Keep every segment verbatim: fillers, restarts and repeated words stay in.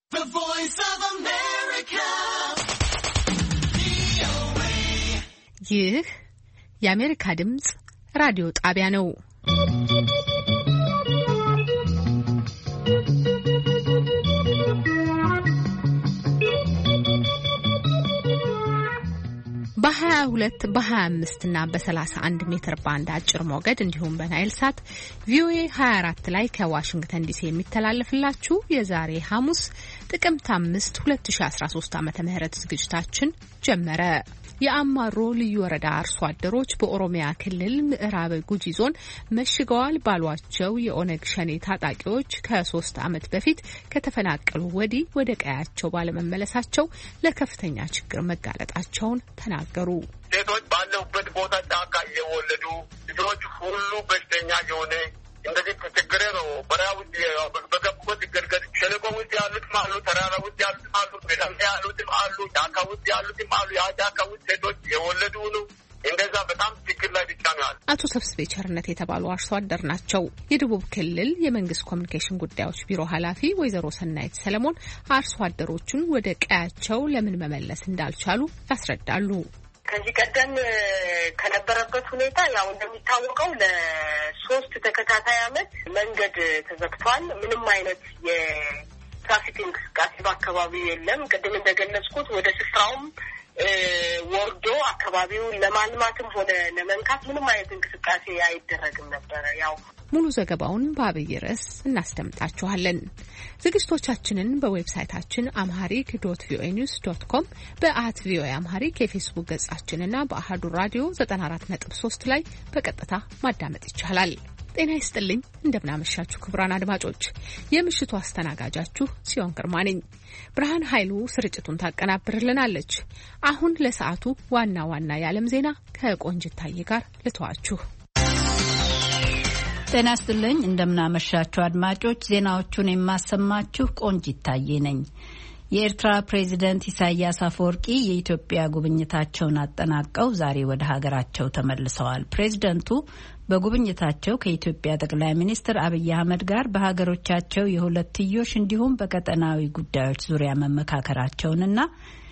The Voice of America. ይህ የአሜሪካ ድምጽ ራዲዮ ጣቢያ ነው። በሀያ ሁለት በሀያ አምስት እና በሰላሳ አንድ ሜትር ባንድ አጭር ሞገድ እንዲሁም በናይል ሳት ቪኦኤ ሃያ አራት ላይ ከዋሽንግተን ዲሲ የሚተላለፍላችሁ የዛሬ ሐሙስ ጥቅምት አምስት ሁለት ሺህ አስራ ሶስት ዓመተ ምህረት ዝግጅታችን ጀመረ። የአማሮ ልዩ ወረዳ አርሶ አደሮች በኦሮሚያ ክልል ምዕራብ ጉጂ ዞን መሽገዋል ባሏቸው የኦነግ ሸኔ ታጣቂዎች ከሶስት ዓመት በፊት ከተፈናቀሉ ወዲህ ወደ ቀያቸው ባለመመለሳቸው ለከፍተኛ ችግር መጋለጣቸውን ተናገሩ። ሴቶች ባለውበት ቦታ ጫካ እየወለዱ ልጆች ሁሉ በሽተኛ የሆነ እንደዚህ ተቸግረ ነው። በራው በገቡት ገርገር ሸለቆ ውስጥ ያሉትም አሉ፣ ተራራ ውስጥ ያሉትም አሉ፣ ሜዳም ያሉትም አሉ፣ ጫካ ውስጥ ያሉትም አሉ። ያ ጫካ ውስጥ ሴቶች የወለዱ ነው። እንደዛ በጣም ችግር ላይ ብቻ ነው። አቶ ሰብስቤ ቸርነት የተባሉ አርሶ አደር ናቸው። የደቡብ ክልል የመንግስት ኮሚኒኬሽን ጉዳዮች ቢሮ ኃላፊ ወይዘሮ ሰናይት ሰለሞን አርሶ አደሮቹን ወደ ቀያቸው ለምን መመለስ እንዳልቻሉ ያስረዳሉ። ከዚህ ቀደም ከነበረበት ሁኔታ ያው እንደሚታወቀው ለሶስት ተከታታይ ዓመት መንገድ ተዘግቷል። ምንም አይነት የትራፊክ እንቅስቃሴ በአካባቢው የለም። ቅድም እንደገለጽኩት ወደ ስፍራውም ወርዶ አካባቢውን ለማልማትም ሆነ ለመንካት ምንም አይነት እንቅስቃሴ አይደረግም ነበረ። ያው ሙሉ ዘገባውን በአብይ ርዕስ እናስደምጣችኋለን። ዝግጅቶቻችንን በዌብሳይታችን አምሃሪክ ዶት ቪኦኤ ኒውስ ዶት ኮም በአት ቪኦኤ አምሃሪክ የፌስቡክ ገጻችንና በአሃዱ ራዲዮ ዘጠና አራት ነጥብ ሶስት ላይ በቀጥታ ማዳመጥ ይቻላል። ጤና ይስጥልኝ፣ እንደምናመሻችሁ ክቡራን አድማጮች። የምሽቱ አስተናጋጃችሁ ጽዮን ግርማ ነኝ። ብርሃን ኃይሉ ስርጭቱን ታቀናብርልናለች። አሁን ለሰዓቱ ዋና ዋና የዓለም ዜና ከቆንጅታዬ ጋር ልተዋችሁ። ጤና ይስጥልኝ፣ እንደምናመሻችሁ አድማጮች። ዜናዎቹን የማሰማችሁ ቆንጅታዬ ነኝ። የኤርትራ ፕሬዝዳንት ኢሳያስ አፈወርቂ የኢትዮጵያ ጉብኝታቸውን አጠናቀው ዛሬ ወደ ሀገራቸው ተመልሰዋል። ፕሬዝዳንቱ በጉብኝታቸው ከኢትዮጵያ ጠቅላይ ሚኒስትር አብይ አህመድ ጋር በሀገሮቻቸው የሁለትዮሽ እንዲሁም በቀጠናዊ ጉዳዮች ዙሪያ መመካከራቸውንና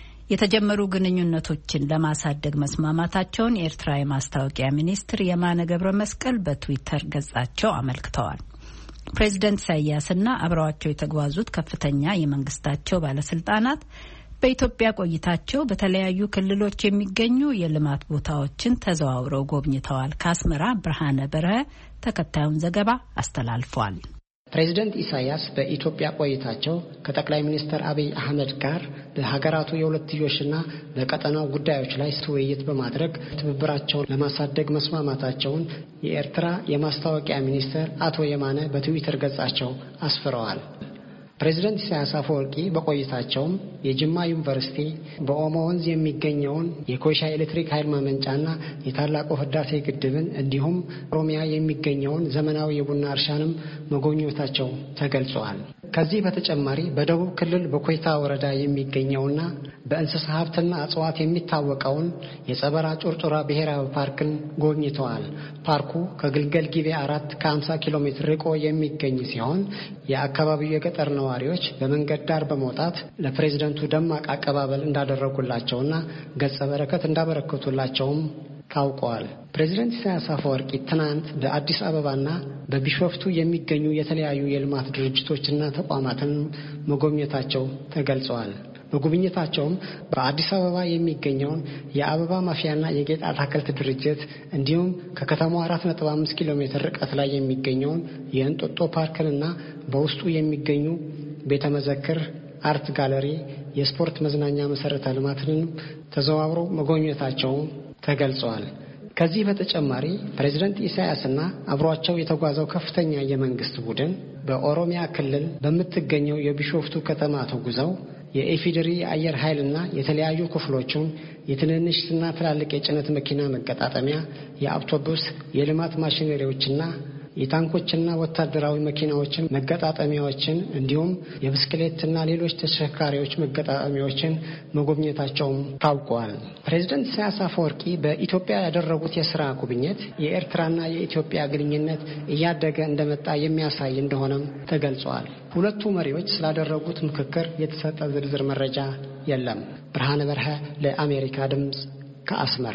የተጀመሩ ግንኙነቶችን ለማሳደግ መስማማታቸውን የኤርትራ የማስታወቂያ ሚኒስትር የማነ ገብረ መስቀል በትዊተር ገጻቸው አመልክተዋል። ፕሬዝዳንት ኢሳያስና አብረዋቸው የተጓዙት ከፍተኛ የመንግስታቸው ባለስልጣናት በኢትዮጵያ ቆይታቸው በተለያዩ ክልሎች የሚገኙ የልማት ቦታዎችን ተዘዋውረው ጎብኝተዋል። ከአስመራ ብርሃነ በረሀ ተከታዩን ዘገባ አስተላልፏል። ፕሬዝዳንት ኢሳያስ በኢትዮጵያ ቆይታቸው ከጠቅላይ ሚኒስትር አብይ አህመድ ጋር በሀገራቱ የሁለትዮሽና በቀጠናው ጉዳዮች ላይ ውይይት በማድረግ ትብብራቸውን ለማሳደግ መስማማታቸውን የኤርትራ የማስታወቂያ ሚኒስትር አቶ የማነ በትዊተር ገጻቸው አስፍረዋል። ፕሬዝዳንት ኢሳያስ አፈወርቂ በቆይታቸውም የጅማ ዩኒቨርሲቲ በኦሞ ወንዝ የሚገኘውን የኮይሻ ኤሌክትሪክ ኃይል ማመንጫና የታላቁ ህዳሴ ግድብን እንዲሁም ኦሮሚያ የሚገኘውን ዘመናዊ የቡና እርሻንም መጎብኘታቸው ተገልጿል። ከዚህ በተጨማሪ በደቡብ ክልል በኮይታ ወረዳ የሚገኘውና በእንስሳ ሀብትና እጽዋት የሚታወቀውን የጸበራ ጩርጩራ ብሔራዊ ፓርክን ጎብኝተዋል። ፓርኩ ከግልገል ጊቤ አራት ከሀምሳ ኪሎ ሜትር ርቆ የሚገኝ ሲሆን የአካባቢው የገጠር ነዋሪዎች በመንገድ ዳር በመውጣት ለፕሬዝዳንቱ ደማቅ አቀባበል እንዳደረጉላቸውና ገጸ በረከት እንዳበረከቱላቸውም ታውቀዋል። ፕሬዝዳንት ኢሳያስ አፈወርቂ ትናንት በአዲስ አበባና በቢሾፍቱ የሚገኙ የተለያዩ የልማት ድርጅቶችና ተቋማትን መጎብኘታቸው ተገልጸዋል። በጉብኝታቸውም በአዲስ አበባ የሚገኘውን የአበባ ማፍያና የጌጥ አትክልት ድርጅት እንዲሁም ከከተማው አራት ነጥብ አምስት ኪሎ ሜትር ርቀት ላይ የሚገኘውን የእንጦጦ ፓርክንና በውስጡ የሚገኙ ቤተ መዘክር፣ አርት ጋለሪ፣ የስፖርት መዝናኛ መሰረተ ልማትን ተዘዋውረው መጎብኘታቸው ተገልጸዋል። ከዚህ በተጨማሪ ፕሬዝዳንት ኢሳያስና አብሯቸው የተጓዘው ከፍተኛ የመንግስት ቡድን በኦሮሚያ ክልል በምትገኘው የቢሾፍቱ ከተማ ተጉዘው የኢፌዴሪ አየር ኃይልና የተለያዩ ክፍሎችን የትንንሽና ትላልቅ የጭነት መኪና መገጣጠሚያ፣ የአውቶቡስ፣ የልማት ማሽነሪዎችና የታንኮችና ወታደራዊ መኪናዎችን መገጣጠሚያዎችን እንዲሁም የብስክሌትና ሌሎች ተሽከርካሪዎች መገጣጠሚያዎችን መጎብኘታቸውም ታውቋል። ፕሬዝዳንት ኢሳያስ አፈወርቂ በኢትዮጵያ ያደረጉት የስራ ጉብኝት የኤርትራና የኢትዮጵያ ግንኙነት እያደገ እንደመጣ የሚያሳይ እንደሆነም ተገልጿል። ሁለቱ መሪዎች ስላደረጉት ምክክር የተሰጠ ዝርዝር መረጃ የለም። ብርሃነ በርሀ ለአሜሪካ ድምጽ ከአስመራ።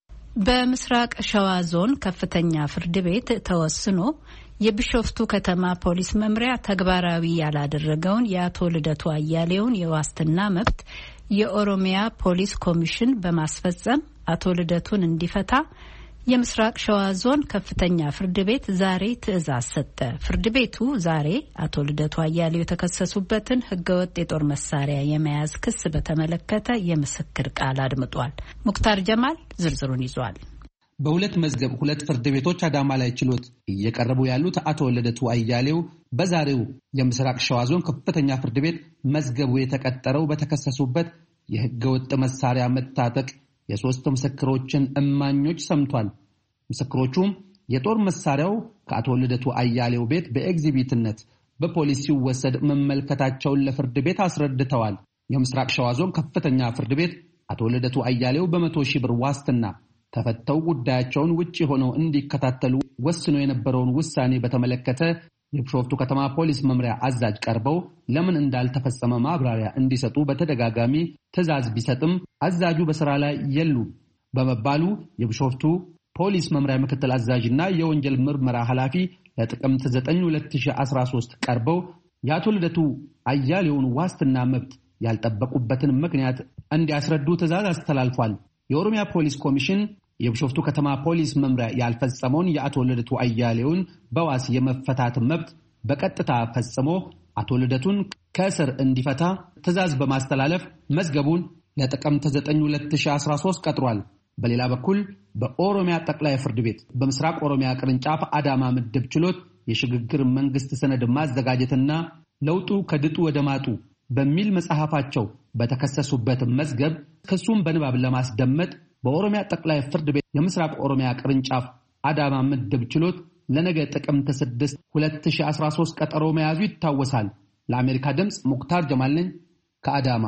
በምስራቅ ሸዋ ዞን ከፍተኛ ፍርድ ቤት ተወስኖ የቢሾፍቱ ከተማ ፖሊስ መምሪያ ተግባራዊ ያላደረገውን የአቶ ልደቱ አያሌውን የዋስትና መብት የኦሮሚያ ፖሊስ ኮሚሽን በማስፈጸም አቶ ልደቱን እንዲፈታ የምስራቅ ሸዋ ዞን ከፍተኛ ፍርድ ቤት ዛሬ ትዕዛዝ ሰጠ። ፍርድ ቤቱ ዛሬ አቶ ልደቱ አያሌው የተከሰሱበትን ህገወጥ የጦር መሳሪያ የመያዝ ክስ በተመለከተ የምስክር ቃል አድምጧል። ሙክታር ጀማል ዝርዝሩን ይዟል። በሁለት መዝገብ ሁለት ፍርድ ቤቶች አዳማ ላይ ችሎት እየቀረቡ ያሉት አቶ ልደቱ አያሌው በዛሬው የምስራቅ ሸዋ ዞን ከፍተኛ ፍርድ ቤት መዝገቡ የተቀጠረው በተከሰሱበት የህገወጥ መሳሪያ መታጠቅ የሶስት ምስክሮችን እማኞች ሰምቷል። ምስክሮቹም የጦር መሳሪያው ከአቶ ልደቱ አያሌው ቤት በኤግዚቢትነት በፖሊስ ሲወሰድ መመልከታቸውን ለፍርድ ቤት አስረድተዋል። የምስራቅ ሸዋ ዞን ከፍተኛ ፍርድ ቤት አቶ ልደቱ አያሌው በመቶ ሺህ ብር ዋስትና ተፈተው ጉዳያቸውን ውጪ ሆነው እንዲከታተሉ ወስኖ የነበረውን ውሳኔ በተመለከተ የቢሾፍቱ ከተማ ፖሊስ መምሪያ አዛዥ ቀርበው ለምን እንዳልተፈጸመ ማብራሪያ እንዲሰጡ በተደጋጋሚ ትዕዛዝ ቢሰጥም አዛዡ በስራ ላይ የሉም በመባሉ የቢሾፍቱ ፖሊስ መምሪያ ምክትል አዛዥና የወንጀል ምርመራ ኃላፊ ለጥቅምት ዘጠኝ ሁለት ሺህ አስራ ሶስት ቀርበው የአቶ ልደቱ አያሌውን ዋስትና መብት ያልጠበቁበትን ምክንያት እንዲያስረዱ ትዕዛዝ አስተላልፏል። የኦሮሚያ ፖሊስ ኮሚሽን የቢሾፍቱ ከተማ ፖሊስ መምሪያ ያልፈጸመውን የአቶ ልደቱ አያሌውን በዋስ የመፈታት መብት በቀጥታ ፈጽሞ አቶ ልደቱን ከእስር እንዲፈታ ትዕዛዝ በማስተላለፍ መዝገቡን ለጥቅምት ዘጠኝ ሁለት ሺህ አስራ ሶስት ቀጥሯል። በሌላ በኩል በኦሮሚያ ጠቅላይ ፍርድ ቤት በምስራቅ ኦሮሚያ ቅርንጫፍ አዳማ ምድብ ችሎት የሽግግር መንግስት ሰነድ ማዘጋጀትና ለውጡ ከድጡ ወደ ማጡ በሚል መጽሐፋቸው በተከሰሱበት መዝገብ ክሱን በንባብ ለማስደመጥ በኦሮሚያ ጠቅላይ ፍርድ ቤት የምስራቅ ኦሮሚያ ቅርንጫፍ አዳማ ምድብ ችሎት ለነገ ጥቅምት ስድስት ሁለት ሺህ አስራ ሶስት ቀጠሮ መያዙ ይታወሳል። ለአሜሪካ ድምጽ ሙክታር ጀማል ነኝ ከአዳማ።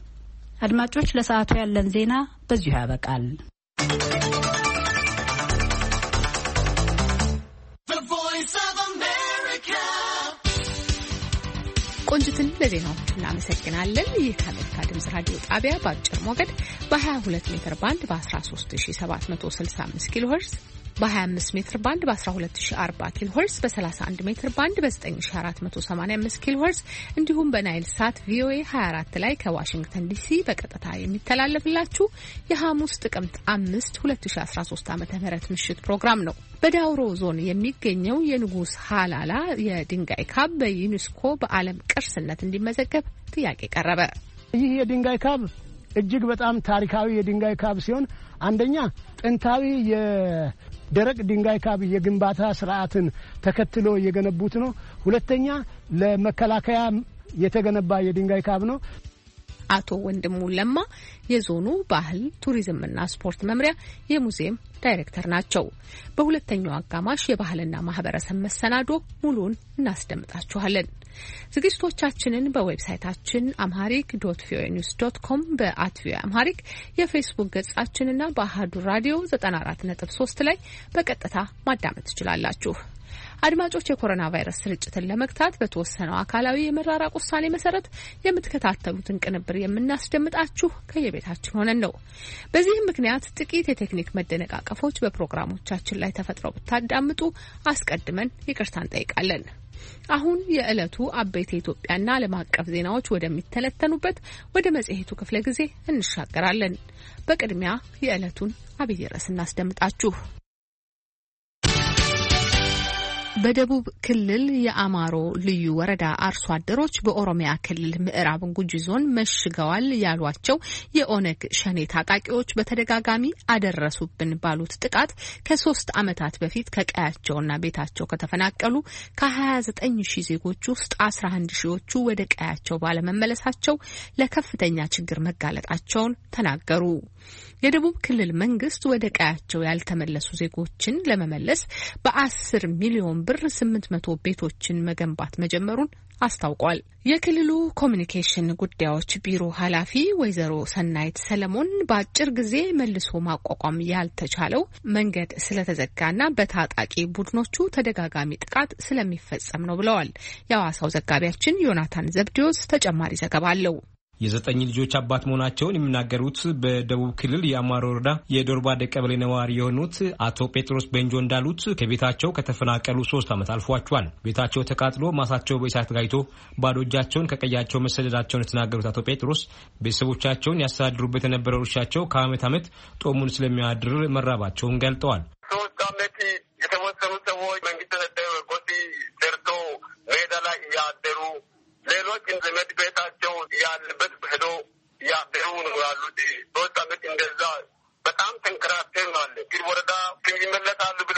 አድማጮች፣ ለሰዓቱ ያለን ዜና በዚሁ ያበቃል። ቆንጅትን ለዜናዎቹ እናመሰግናለን። ይህ ከአሜሪካ ድምጽ ራዲዮ ጣቢያ በአጭር ሞገድ በ22 ሜትር ባንድ በ13765 ኪሎ ሄርዝ በ25 ሜትር ባንድ በ12040 ኪሎ ሄርዝ በ31 ሜትር ባንድ በ9485 ኪሎ ሄርዝ እንዲሁም በናይል ሳት ቪኦኤ ሃያ አራት ላይ ከዋሽንግተን ዲሲ በቀጥታ የሚተላለፍላችሁ የሐሙስ ጥቅምት አምስት ሁለት ሺህ አስራ ሶስት ዓመተ ምህረት ምሽት ፕሮግራም ነው። በዳውሮ ዞን የሚገኘው የንጉስ ሃላላ የድንጋይ ካብ በዩኔስኮ በዓለም ቅርስነት እንዲመዘገብ ጥያቄ ቀረበ። ይህ የድንጋይ ካብ እጅግ በጣም ታሪካዊ የድንጋይ ካብ ሲሆን አንደኛ ጥንታዊ የደረቅ ድንጋይ ካብ የግንባታ ስርዓትን ተከትሎ የገነቡት ነው። ሁለተኛ ለመከላከያ የተገነባ የድንጋይ ካብ ነው። አቶ ወንድሙ ለማ የዞኑ ባህል ቱሪዝምና ስፖርት መምሪያ የሙዚየም ዳይሬክተር ናቸው። በሁለተኛው አጋማሽ የባህልና ማህበረሰብ መሰናዶ ሙሉን እናስደምጣችኋለን። ዝግጅቶቻችንን በዌብሳይታችን አምሃሪክ ዶት ቪኦኤ ኒውስ ዶት ኮም በአት ቪኦኤ አምሃሪክ የፌስቡክ ገጻችንና በአሃዱ ራዲዮ ዘጠና አራት ነጥብ ሶስት ላይ በቀጥታ ማዳመጥ ትችላላችሁ። አድማጮች፣ የኮሮና ቫይረስ ስርጭትን ለመግታት በተወሰነው አካላዊ የመራራቅ ውሳኔ መሰረት የምትከታተሉትን ቅንብር የምናስደምጣችሁ ከየቤታችን ሆነን ነው። በዚህም ምክንያት ጥቂት የቴክኒክ መደነቃቀፎች በፕሮግራሞቻችን ላይ ተፈጥረው ብታዳምጡ አስቀድመን ይቅርታ እንጠይቃለን። አሁን የዕለቱ አበይት የኢትዮጵያና ዓለም አቀፍ ዜናዎች ወደሚተነተኑበት ወደ መጽሔቱ ክፍለ ጊዜ እንሻገራለን። በቅድሚያ የዕለቱን አብይ ርዕስ እናስደምጣችሁ። በደቡብ ክልል የአማሮ ልዩ ወረዳ አርሶ አደሮች በኦሮሚያ ክልል ምዕራብ ጉጂ ዞን መሽገዋል ያሏቸው የኦነግ ሸኔ ታጣቂዎች በተደጋጋሚ አደረሱብን ባሉት ጥቃት ከሶስት ዓመታት በፊት ከቀያቸውና ቤታቸው ከተፈናቀሉ ከሀያ ዘጠኝ ሺህ ዜጎች ውስጥ አስራ አንድ ሺዎቹ ወደ ቀያቸው ባለመመለሳቸው ለከፍተኛ ችግር መጋለጣቸውን ተናገሩ። የደቡብ ክልል መንግስት ወደ ቀያቸው ያልተመለሱ ዜጎችን ለመመለስ በአስር ሚሊዮን ብር ብር ስምንት መቶ ቤቶችን መገንባት መጀመሩን አስታውቋል። የክልሉ ኮሚኒኬሽን ጉዳዮች ቢሮ ኃላፊ ወይዘሮ ሰናይት ሰለሞን በአጭር ጊዜ መልሶ ማቋቋም ያልተቻለው መንገድ ስለተዘጋና በታጣቂ ቡድኖቹ ተደጋጋሚ ጥቃት ስለሚፈጸም ነው ብለዋል። የሐዋሳው ዘጋቢያችን ዮናታን ዘብዲዮስ ተጨማሪ ዘገባ አለው። የዘጠኝ ልጆች አባት መሆናቸውን የሚናገሩት በደቡብ ክልል የአማሮ ወረዳ የዶርባደ ቀበሌ ነዋሪ የሆኑት አቶ ጴጥሮስ ቤንጆ እንዳሉት ከቤታቸው ከተፈናቀሉ ሶስት ዓመት አልፏቸዋል። ቤታቸው ተቃጥሎ ማሳቸው በእሳት ጋይቶ ባዶ እጃቸውን ከቀያቸው መሰደዳቸውን የተናገሩት አቶ ጴጥሮስ ቤተሰቦቻቸውን ያስተዳድሩበት የነበረው እርሻቸው ከዓመት ዓመት ጦሙን ስለሚያድር መራባቸውን ገልጠዋል። ሶስት ዓመት የተወሰኑ ሰዎች መንግስት ጎሲ ሰርቶ ሜዳ ላይ እያደሩ ሌሎች ዘመድ ቤታቸው ያለበት ሄዶ ያደሩ ነው ያሉት። ሶስት ዓመት እንደዛ በጣም ተንከራተን አለ። ግን ወረዳ ይመለሳሉ ብሎ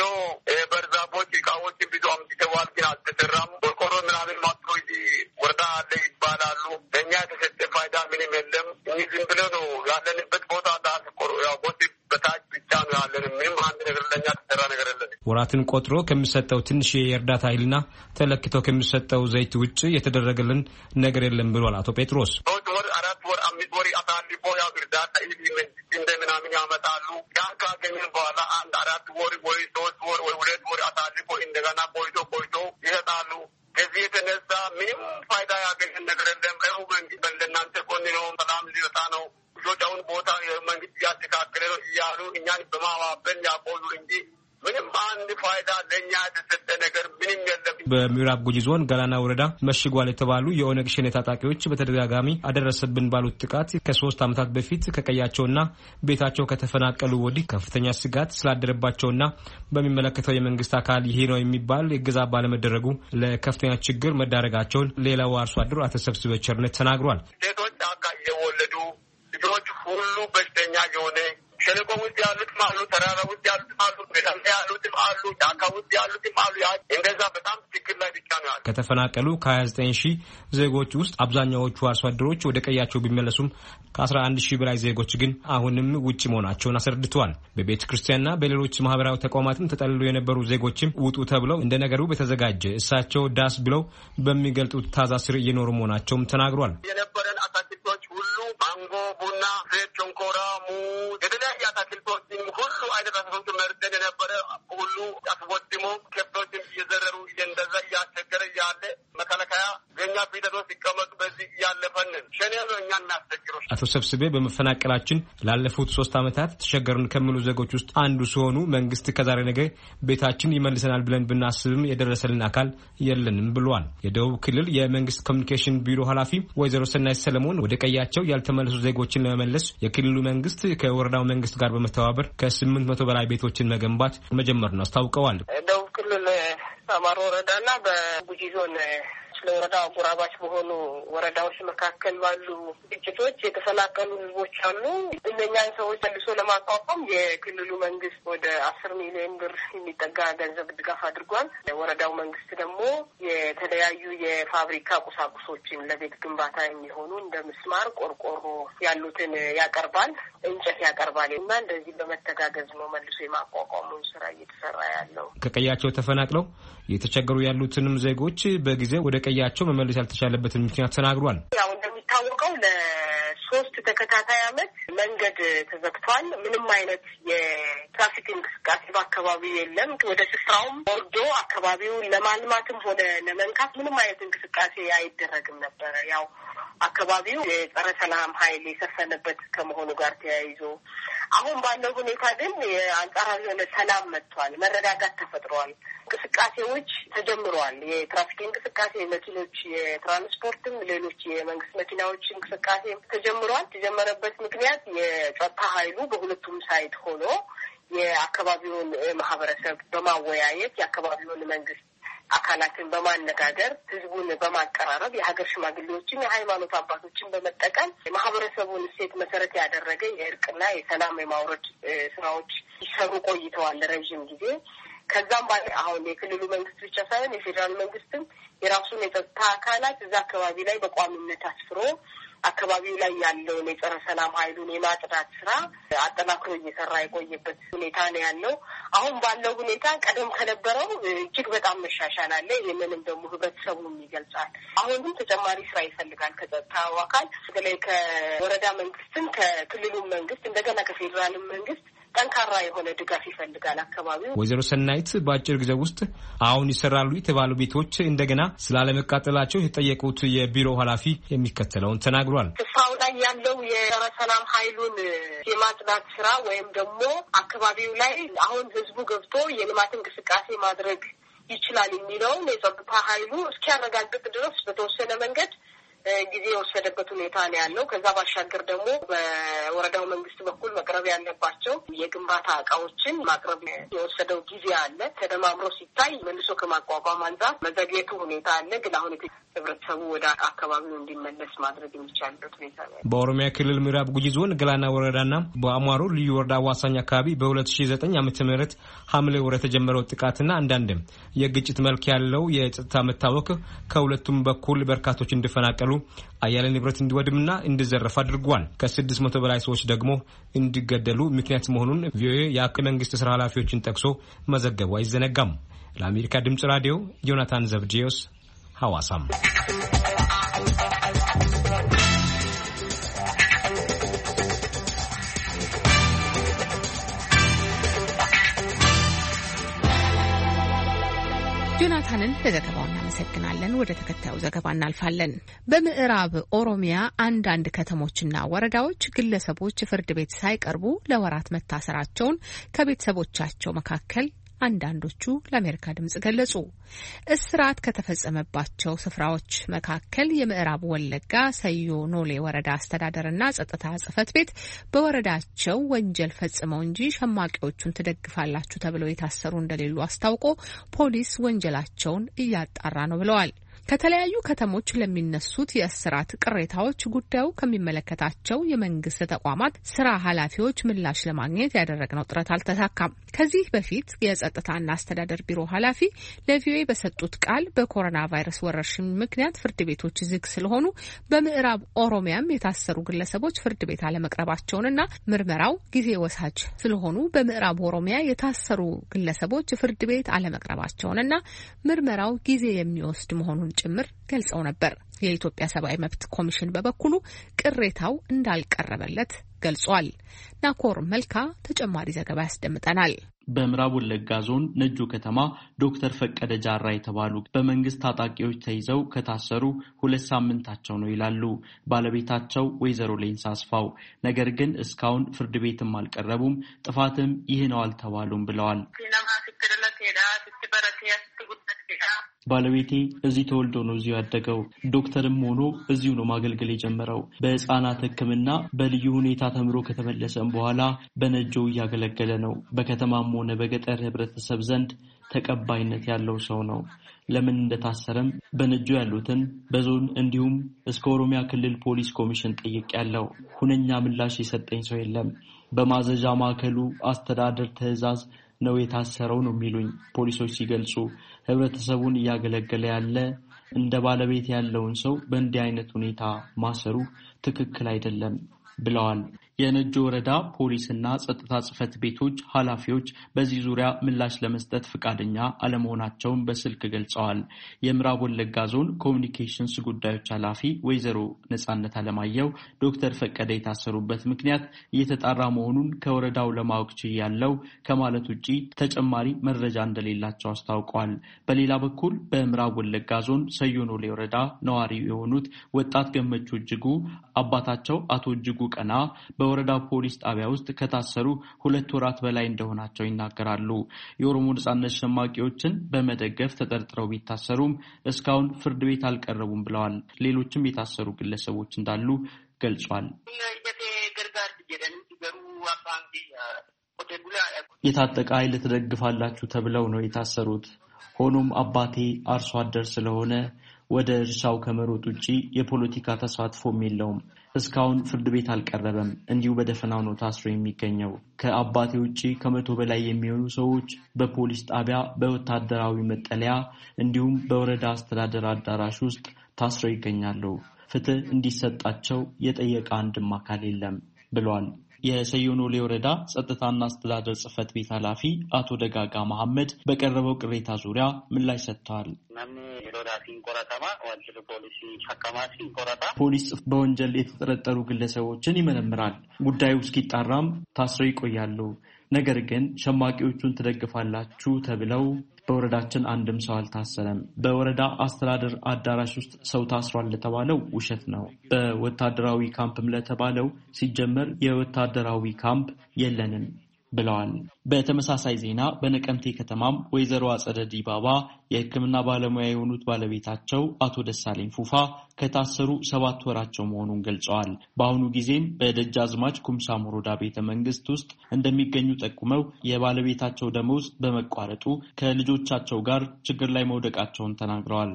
በርዛቦች እቃዎች ብዙ አምጥተዋል፣ ግን አልተሰራም። ቆርቆሮ ምናምን ማጥሮ ወረዳ አለ ይባላሉ። ለእኛ የተሰጠ ፋይዳ ምንም የለም። እኚህ ዝም ብሎ ነው ያለንበት ቦታ ዳስቆሮ ያው ጎሲ በታች ብቻ ነው ያለን። ምንም አንድ ነገር ለእኛ ተሰራ ነገር የለም። ወራትን ቆጥሮ ከሚሰጠው ትንሽ የእርዳታ ኃይልና ተለክቶ ከሚሰጠው ዘይት ውጭ የተደረገልን ነገር የለም ብሏል አቶ ጴጥሮስ። ሶስት ወር አራት ወር አምስት ወር አሳልፎ ያው እርዳታ እንደ ምናምን ያመጣሉ። ያን ካገኘን በኋላ አንድ አራት ወር ወይ ሶስት ወር ወይ ሁለት ወር አሳልፎ እንደገና ቆይቶ ቆይቶ ይሰጣሉ። ከዚህ የተነሳ ምንም ፋይዳ ያገኘን ነገር የለም። ይኸው መንግስት በእናንተ ጎን ነው፣ ሰላም ሊወጣ ነው፣ ልጆች አሁን ቦታ መንግስት እያስተካከለ ነው እያሉ እኛን በማባበል ያቆዩ እንጂ ምንም አንድ ፋይዳ ለኛ የተሰጠ ነገር ምንም የለም። በምዕራብ ጉጂ ዞን ገላና ወረዳ መሽጓል የተባሉ የኦነግ ሸኔ ታጣቂዎች በተደጋጋሚ አደረሰብን ባሉት ጥቃት ከሶስት ዓመታት በፊት ከቀያቸውና ቤታቸው ከተፈናቀሉ ወዲህ ከፍተኛ ስጋት ስላደረባቸውና በሚመለከተው የመንግስት አካል ይሄ ነው የሚባል እገዛ ባለመደረጉ ለከፍተኛ ችግር መዳረጋቸውን ሌላው አርሶ አደር አቶ ሰብስበ ቸርነት ተናግሯል። ሴቶች አካ የወለዱ ልጆች ሁሉ በሽተኛ የሆነ ሸለቆ ውስጥ ያሉትም አሉ፣ ተራራ ውስጥ ያሉትም አሉ፣ ሜዳ ላይ ያሉትም አሉ፣ ጫካ ውስጥ ያሉትም አሉ። እንደዛ በጣም ችግር ላይ ብቻ ነው ያሉ። ከተፈናቀሉ ከሀያ ዘጠኝ ሺህ ዜጎች ውስጥ አብዛኛዎቹ አርሶ አደሮች ወደ ቀያቸው ቢመለሱም ከአስራ አንድ ሺህ በላይ ዜጎች ግን አሁንም ውጭ መሆናቸውን አስረድተዋል። በቤተ ክርስቲያንና በሌሎች ማህበራዊ ተቋማትም ተጠልሎ የነበሩ ዜጎችም ውጡ ተብለው እንደ ነገሩ በተዘጋጀ እሳቸው ዳስ ብለው በሚገልጡት ታዛ ስር እየኖሩ መሆናቸውም ተናግሯል። የነበረን አታክልቶች ሁሉ ማንጎ፣ ቡና፣ ሴት፣ ቸንኮራ፣ ሙዝ የተለያዩ አታክልቶችን ሁሉ አይነት አትክልቶች መርጠን የነበረ ሁሉ አስወድሞ ከብቶችን እየዘረሩ እንደዛ እያስቸገረ እያለ መከላከያ ገኛ ፊደሎ ሲቀመጡ በዚህ እያለፈንን ሸኔ ነው እኛ እናስቸግረው። አቶ ሰብስቤ በመፈናቀላችን ላለፉት ሶስት ዓመታት ተቸገርን ከሚሉ ዜጎች ውስጥ አንዱ ሲሆኑ መንግስት ከዛሬ ነገ ቤታችን ይመልሰናል ብለን ብናስብም የደረሰልን አካል የለንም ብሏል። የደቡብ ክልል የመንግስት ኮሚኒኬሽን ቢሮ ኃላፊ ወይዘሮ ሰናይት ሰለሞን ወደ ቀያቸው ያልተመለሱ ዜጎችን ለመመለስ የክልሉ መንግስት ከወረዳው መንግስት ጋር በመተባበር ከስምንት መቶ በላይ ቤቶችን መገንባት መጀመሩን አስታውቀዋል። ደቡብ ክልል አማሮ ወረዳና በጉጂ ዞን ለወረዳ አጎራባች በሆኑ ወረዳዎች መካከል ባሉ ግጭቶች የተፈናቀሉ ህዝቦች አሉ። እነኛን ሰዎች መልሶ ለማቋቋም የክልሉ መንግስት ወደ አስር ሚሊዮን ብር የሚጠጋ ገንዘብ ድጋፍ አድርጓል። ወረዳው መንግስት ደግሞ የተለያዩ የፋብሪካ ቁሳቁሶችን ለቤት ግንባታ የሚሆኑ እንደ ምስማር፣ ቆርቆሮ ያሉትን ያቀርባል፣ እንጨት ያቀርባል እና እንደዚህ በመተጋገዝ ነው መልሶ የማቋቋሙን ስራ እየተሰራ ያለው። ከቀያቸው ተፈናቅለው የተቸገሩ ያሉትንም ዜጎች በጊዜ ወደ ቀያቸው መመለስ ያልተቻለበትን ምክንያት ተናግሯል። ያው እንደሚታወቀው ለሶስት ተከታታይ ዓመት መንገድ ተዘግቷል። ምንም አይነት የትራፊክ እንቅስቃሴ በአካባቢው የለም። ወደ ስፍራውም ወርዶ አካባቢውን ለማልማትም ሆነ ለመንካት ምንም አይነት እንቅስቃሴ አይደረግም ነበረ። ያው አካባቢው የጸረ ሰላም ኃይል የሰፈነበት ከመሆኑ ጋር ተያይዞ አሁን ባለው ሁኔታ ግን የአንጻራዊ የሆነ ሰላም መጥቷል። መረጋጋት ተፈጥሯል። እንቅስቃሴዎች ተጀምረዋል። የትራፊክ እንቅስቃሴ፣ መኪኖች፣ የትራንስፖርትም ሌሎች የመንግስት መኪናዎች እንቅስቃሴ ተጀምሯል። የተጀመረበት ምክንያት የጸጥታ ኃይሉ በሁለቱም ሳይድ ሆኖ የአካባቢውን ማህበረሰብ በማወያየት የአካባቢውን መንግስት አካላትን በማነጋገር ህዝቡን በማቀራረብ የሀገር ሽማግሌዎችን የሃይማኖት አባቶችን በመጠቀም የማህበረሰቡን እሴት መሰረት ያደረገ የእርቅና የሰላም የማውረድ ስራዎች ይሰሩ ቆይተዋል ለረዥም ጊዜ። ከዛም ባለ አሁን የክልሉ መንግስት ብቻ ሳይሆን የፌዴራል መንግስትም የራሱን የጸጥታ አካላት እዛ አካባቢ ላይ በቋሚነት አስፍሮ አካባቢው ላይ ያለውን የጸረ ሰላም ኃይሉን የማጽዳት ስራ አጠናክሮ እየሰራ የቆየበት ሁኔታ ነው ያለው። አሁን ባለው ሁኔታ ቀደም ከነበረው እጅግ በጣም መሻሻል አለ። ይህንንም ደግሞ ህብረተሰቡም ይገልጻል። አሁንም ተጨማሪ ስራ ይፈልጋል ከጸጥታው አካል በተለይ ከወረዳ መንግስትም ከክልሉም መንግስት እንደገና ከፌዴራልም መንግስት ጠንካራ የሆነ ድጋፍ ይፈልጋል አካባቢው። ወይዘሮ ሰናይት በአጭር ጊዜ ውስጥ አሁን ይሰራሉ የተባሉ ቤቶች እንደገና ስላለመቃጠላቸው የተጠየቁት የቢሮ ኃላፊ የሚከተለውን ተናግሯል። ስፍራው ላይ ያለው የሰላም ኃይሉን የማጽዳት ስራ ወይም ደግሞ አካባቢው ላይ አሁን ህዝቡ ገብቶ የልማት እንቅስቃሴ ማድረግ ይችላል የሚለውን የጸጥታ ኃይሉ እስኪያረጋግጥ ድረስ በተወሰነ መንገድ ጊዜ የወሰደበት ሁኔታ ነው ያለው። ከዛ ባሻገር ደግሞ በወረዳው መንግስት በኩል መቅረብ ያለባቸው የግንባታ እቃዎችን ማቅረብ የወሰደው ጊዜ አለ። ተደማምሮ ሲታይ መልሶ ከማቋቋም አንጻር መዘግየቱ ሁኔታ አለ። ግን አሁን ህብረተሰቡ ወደ አካባቢው እንዲመለስ ማድረግ የሚቻልበት ሁኔታ ነው። በኦሮሚያ ክልል ምዕራብ ጉጂ ዞን ገላና ወረዳና በአማሮ ልዩ ወረዳ ዋሳኝ አካባቢ በሁለት ሺህ ዘጠኝ ዓመተ ምህረት ሐምሌ ወር የተጀመረው ጥቃትና አንዳንድም የግጭት መልክ ያለው የጸጥታ መታወክ ከሁለቱም በኩል በርካቶች እንዲፈናቀሉ አያሌ ንብረት እንዲወድምና እንዲዘረፍ አድርጓል። ከስድስት መቶ በላይ ሰዎች ደግሞ እንዲገደሉ ምክንያት መሆኑን ቪኦኤ የአካባቢ መንግስት ስራ ኃላፊዎችን ጠቅሶ መዘገቡ አይዘነጋም። ለአሜሪካ ድምጽ ራዲዮ ዮናታን ዘብዲዮስ ሐዋሳም። ጆናታንን ለዘገባው እናመሰግናለን። ወደ ተከታዩ ዘገባ እናልፋለን። በምዕራብ ኦሮሚያ አንዳንድ ከተሞችና ወረዳዎች ግለሰቦች ፍርድ ቤት ሳይቀርቡ ለወራት መታሰራቸውን ከቤተሰቦቻቸው መካከል አንዳንዶቹ ለአሜሪካ ድምጽ ገለጹ። እስራት ከተፈጸመባቸው ስፍራዎች መካከል የምዕራብ ወለጋ ሰዮ ኖሌ ወረዳ አስተዳደርና ጸጥታ ጽሕፈት ቤት በወረዳቸው ወንጀል ፈጽመው እንጂ ሸማቂዎቹን ትደግፋላችሁ ተብለው የታሰሩ እንደሌሉ አስታውቆ ፖሊስ ወንጀላቸውን እያጣራ ነው ብለዋል። ከተለያዩ ከተሞች ለሚነሱት የእስራት ቅሬታዎች ጉዳዩ ከሚመለከታቸው የመንግስት ተቋማት ስራ ኃላፊዎች ምላሽ ለማግኘት ያደረግነው ጥረት አልተሳካም። ከዚህ በፊት የጸጥታና አስተዳደር ቢሮ ኃላፊ ለቪኦኤ በሰጡት ቃል በኮሮና ቫይረስ ወረርሽኝ ምክንያት ፍርድ ቤቶች ዝግ ስለሆኑ በምዕራብ ኦሮሚያም የታሰሩ ግለሰቦች ፍርድ ቤት አለመቅረባቸውንና ምርመራው ጊዜ ወሳጅ ስለሆኑ በምዕራብ ኦሮሚያ የታሰሩ ግለሰቦች ፍርድ ቤት አለመቅረባቸውንና ምርመራው ጊዜ የሚወስድ መሆኑን ጭምር ገልጸው ነበር። የኢትዮጵያ ሰብአዊ መብት ኮሚሽን በበኩሉ ቅሬታው እንዳልቀረበለት ገልጿል። ናኮር መልካ ተጨማሪ ዘገባ ያስደምጠናል። በምዕራብ ወለጋ ዞን ነጆ ከተማ ዶክተር ፈቀደ ጃራ የተባሉ በመንግስት ታጣቂዎች ተይዘው ከታሰሩ ሁለት ሳምንታቸው ነው ይላሉ ባለቤታቸው ወይዘሮ ሌንሳ አስፋው። ነገር ግን እስካሁን ፍርድ ቤትም አልቀረቡም፣ ጥፋትም ይህ ነው አልተባሉም ብለዋል። ባለቤቴ እዚህ ተወልዶ ነው እዚሁ ያደገው። ዶክተርም ሆኖ እዚሁ ነው ማገልገል የጀመረው። በህፃናት ሕክምና በልዩ ሁኔታ ተምሮ ከተመለሰም በኋላ በነጆ እያገለገለ ነው። በከተማም ሆነ በገጠር ህብረተሰብ ዘንድ ተቀባይነት ያለው ሰው ነው። ለምን እንደታሰረም በነጆ ያሉትን በዞን እንዲሁም እስከ ኦሮሚያ ክልል ፖሊስ ኮሚሽን ጠይቄያለሁ። ሁነኛ ምላሽ የሰጠኝ ሰው የለም። በማዘዣ ማዕከሉ አስተዳደር ትዕዛዝ ነው የታሰረው ነው የሚሉኝ ፖሊሶች ሲገልጹ። ህብረተሰቡን እያገለገለ ያለ እንደ ባለቤት ያለውን ሰው በእንዲህ አይነት ሁኔታ ማሰሩ ትክክል አይደለም ብለዋል። የነጆ ወረዳ ፖሊስና ጸጥታ ጽሕፈት ቤቶች ኃላፊዎች በዚህ ዙሪያ ምላሽ ለመስጠት ፈቃደኛ አለመሆናቸውን በስልክ ገልጸዋል። የምዕራብ ወለጋ ዞን ኮሚኒኬሽንስ ጉዳዮች ኃላፊ ወይዘሮ ነጻነት አለማየሁ ዶክተር ፈቀደ የታሰሩበት ምክንያት እየተጣራ መሆኑን ከወረዳው ለማወቅ ችያለሁ ከማለት ውጪ ተጨማሪ መረጃ እንደሌላቸው አስታውቀዋል። በሌላ በኩል በምዕራብ ወለጋ ዞን ሰዮ ኖሌ ወረዳ ነዋሪ የሆኑት ወጣት ገመቹ እጅጉ አባታቸው አቶ እጅጉ ቀና በወረዳው ፖሊስ ጣቢያ ውስጥ ከታሰሩ ሁለት ወራት በላይ እንደሆናቸው ይናገራሉ። የኦሮሞ ነጻነት ሸማቂዎችን በመደገፍ ተጠርጥረው ቢታሰሩም እስካሁን ፍርድ ቤት አልቀረቡም ብለዋል። ሌሎችም የታሰሩ ግለሰቦች እንዳሉ ገልጿል። የታጠቀ ኃይል ትደግፋላችሁ ተብለው ነው የታሰሩት። ሆኖም አባቴ አርሶ አደር ስለሆነ ወደ እርሻው ከመሮጥ ውጪ የፖለቲካ ተሳትፎም የለውም። እስካሁን ፍርድ ቤት አልቀረበም። እንዲሁ በደፈናው ነው ታስሮ የሚገኘው። ከአባቴ ውጪ ከመቶ በላይ የሚሆኑ ሰዎች በፖሊስ ጣቢያ፣ በወታደራዊ መጠለያ እንዲሁም በወረዳ አስተዳደር አዳራሽ ውስጥ ታስረው ይገኛሉ። ፍትህ እንዲሰጣቸው የጠየቀ አንድም አካል የለም ብለዋል። የሰዮኖሌ ወረዳ ጸጥታና አስተዳደር ጽህፈት ቤት ኃላፊ አቶ ደጋጋ መሐመድ በቀረበው ቅሬታ ዙሪያ ምላሽ ሰጥተዋል። ፖሊስ በወንጀል የተጠረጠሩ ግለሰቦችን ይመረምራል። ጉዳዩ እስኪጣራም ታስረው ይቆያሉ። ነገር ግን ሸማቂዎቹን ትደግፋላችሁ ተብለው በወረዳችን አንድም ሰው አልታሰረም። በወረዳ አስተዳደር አዳራሽ ውስጥ ሰው ታስሯል ለተባለው ውሸት ነው። በወታደራዊ ካምፕም ለተባለው ሲጀመር የወታደራዊ ካምፕ የለንም ብለዋል። በተመሳሳይ ዜና በነቀምቴ ከተማም ወይዘሮ አጸደ ዲባባ የሕክምና ባለሙያ የሆኑት ባለቤታቸው አቶ ደሳለኝ ፉፋ ከታሰሩ ሰባት ወራቸው መሆኑን ገልጸዋል። በአሁኑ ጊዜም በደጃዝማች ኩምሳ ሞሮዳ ቤተ መንግስት ውስጥ እንደሚገኙ ጠቁመው የባለቤታቸው ደመወዝ በመቋረጡ ከልጆቻቸው ጋር ችግር ላይ መውደቃቸውን ተናግረዋል።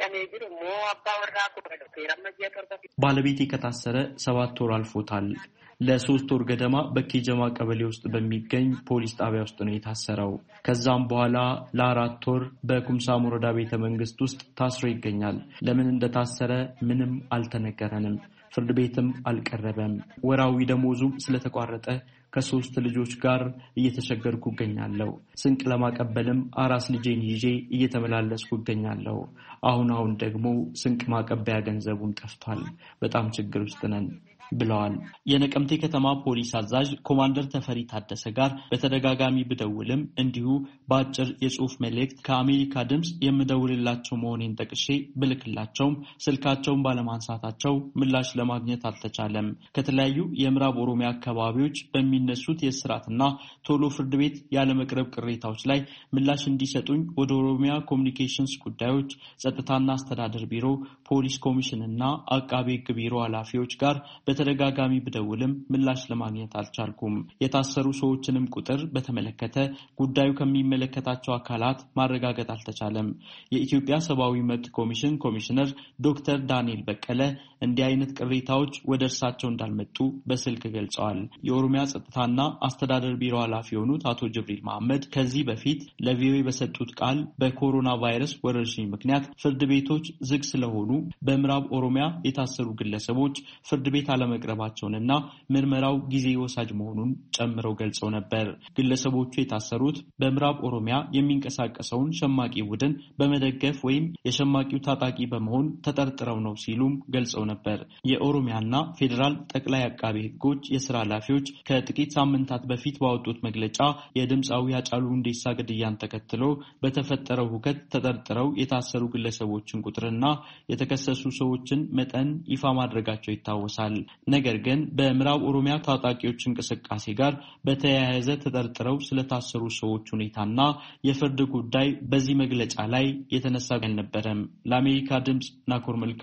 ባለቤቴ ከታሰረ ሰባት ወር አልፎታል። ለሶስት ወር ገደማ በኬጀማ ቀበሌ ውስጥ በሚገኝ ፖሊስ ጣቢያ ውስጥ ነው የታሰረው። ከዛም በኋላ ለአራት ወር በኩምሳ ሞሮዳ ቤተ መንግስት ውስጥ ታስሮ ይገኛል። ለምን እንደታሰረ ምንም አልተነገረንም። ፍርድ ቤትም አልቀረበም። ወራዊ ደሞዙም ስለተቋረጠ ከሶስት ልጆች ጋር እየተቸገርኩ እገኛለሁ። ስንቅ ለማቀበልም አራስ ልጄን ይዤ እየተመላለስኩ እገኛለሁ። አሁን አሁን ደግሞ ስንቅ ማቀበያ ገንዘቡም ጠፍቷል። በጣም ችግር ውስጥ ነን ብለዋል። የነቀምቴ ከተማ ፖሊስ አዛዥ ኮማንደር ተፈሪ ታደሰ ጋር በተደጋጋሚ ብደውልም እንዲሁ በአጭር የጽሁፍ መልእክት ከአሜሪካ ድምጽ የምደውልላቸው መሆኔን ጠቅሼ ብልክላቸውም ስልካቸውን ባለማንሳታቸው ምላሽ ለማግኘት አልተቻለም። ከተለያዩ የምዕራብ ኦሮሚያ አካባቢዎች በሚነሱት የስራትና ቶሎ ፍርድ ቤት ያለመቅረብ ቅሬታዎች ላይ ምላሽ እንዲሰጡኝ ወደ ኦሮሚያ ኮሚኒኬሽንስ ጉዳዮች ጸጥታና አስተዳደር ቢሮ፣ ፖሊስ ኮሚሽን እና አቃቤ ሕግ ቢሮ ኃላፊዎች ጋር በተደጋጋሚ ብደውልም ምላሽ ለማግኘት አልቻልኩም። የታሰሩ ሰዎችንም ቁጥር በተመለከተ ጉዳዩ ከሚመለከታቸው አካላት ማረጋገጥ አልተቻለም። የኢትዮጵያ ሰብአዊ መብት ኮሚሽን ኮሚሽነር ዶክተር ዳንኤል በቀለ እንዲህ አይነት ቅሬታዎች ወደ እርሳቸው እንዳልመጡ በስልክ ገልጸዋል። የኦሮሚያ ጸጥታና አስተዳደር ቢሮ ኃላፊ የሆኑት አቶ ጅብሪል መሐመድ ከዚህ በፊት ለቪኦኤ በሰጡት ቃል በኮሮና ቫይረስ ወረርሽኝ ምክንያት ፍርድ ቤቶች ዝግ ስለሆኑ በምዕራብ ኦሮሚያ የታሰሩ ግለሰቦች ፍርድ ቤት አለመቅረባቸውንና ምርመራው ጊዜ ወሳጅ መሆኑን ጨምረው ገልጸው ነበር። ግለሰቦቹ የታሰሩት በምዕራብ ኦሮሚያ የሚንቀሳቀሰውን ሸማቂ ቡድን በመደገፍ ወይም የሸማቂው ታጣቂ በመሆን ተጠርጥረው ነው ሲሉም ገልጸው ነበር። የኦሮሚያና ፌዴራል ጠቅላይ አቃቤ ሕጎች የስራ ኃላፊዎች ከጥቂት ሳምንታት በፊት ባወጡት መግለጫ የድምፃዊ ሃጫሉ ሁንዴሳ ግድያን ተከትሎ በተፈጠረው ሁከት ተጠርጥረው የታሰሩ ግለሰቦችን ቁጥርና የተከሰሱ ሰዎችን መጠን ይፋ ማድረጋቸው ይታወሳል። ነገር ግን በምዕራብ ኦሮሚያ ታጣቂዎች እንቅስቃሴ ጋር በተያያዘ ተጠርጥረው ስለታሰሩ ሰዎች ሁኔታና የፍርድ ጉዳይ በዚህ መግለጫ ላይ የተነሳ አልነበረም። ለአሜሪካ ድምጽ ናኮር መልካ።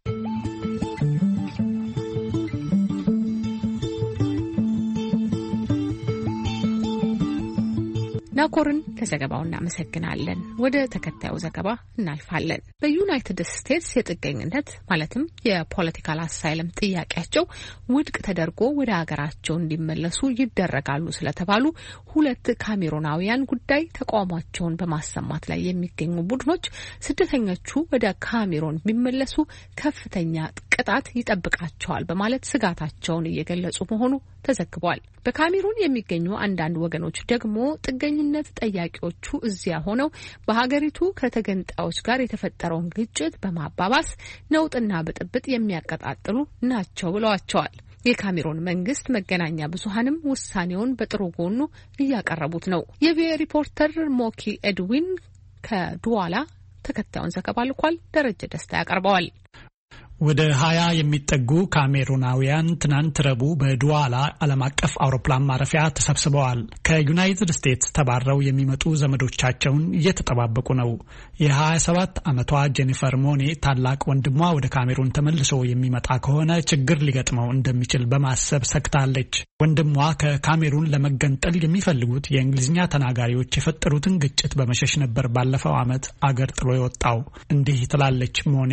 ናኮርን ለዘገባው እናመሰግናለን። ወደ ተከታዩ ዘገባ እናልፋለን። በዩናይትድ ስቴትስ የጥገኝነት ማለትም የፖለቲካል አሳይለም ጥያቄያቸው ውድቅ ተደርጎ ወደ ሀገራቸው እንዲመለሱ ይደረጋሉ ስለተባሉ ሁለት ካሜሩናውያን ጉዳይ ተቃውሟቸውን በማሰማት ላይ የሚገኙ ቡድኖች ስደተኞቹ ወደ ካሜሩን ቢመለሱ ከፍተኛ ቅጣት ይጠብቃቸዋል በማለት ስጋታቸውን እየገለጹ መሆኑ ተዘግቧል። በካሜሩን የሚገኙ አንዳንድ ወገኖች ደግሞ ጥገኝነት ጠያቂዎቹ እዚያ ሆነው በሀገሪቱ ከተገንጣዮች ጋር የተፈጠረውን ግጭት በማባባስ ነውጥና ብጥብጥ የሚያቀጣጥሉ ናቸው ብለዋቸዋል። የካሜሩን መንግስት መገናኛ ብዙሃንም ውሳኔውን በጥሩ ጎኑ እያቀረቡት ነው። የቪኦኤ ሪፖርተር ሞኪ ኤድዊን ከዱዋላ ተከታዩን ዘገባ ልኳል። ደረጀ ደስታ ያቀርበዋል። ወደ ሀያ የሚጠጉ ካሜሩናውያን ትናንት ረቡዕ በዱዋላ ዓለም አቀፍ አውሮፕላን ማረፊያ ተሰብስበዋል። ከዩናይትድ ስቴትስ ተባረው የሚመጡ ዘመዶቻቸውን እየተጠባበቁ ነው። የሀያ ሰባት ዓመቷ ጄኒፈር ሞኔ ታላቅ ወንድሟ ወደ ካሜሩን ተመልሶ የሚመጣ ከሆነ ችግር ሊገጥመው እንደሚችል በማሰብ ሰግታለች። ወንድሟ ከካሜሩን ለመገንጠል የሚፈልጉት የእንግሊዝኛ ተናጋሪዎች የፈጠሩትን ግጭት በመሸሽ ነበር ባለፈው ዓመት አገር ጥሎ የወጣው። እንዲህ ትላለች ሞኔ።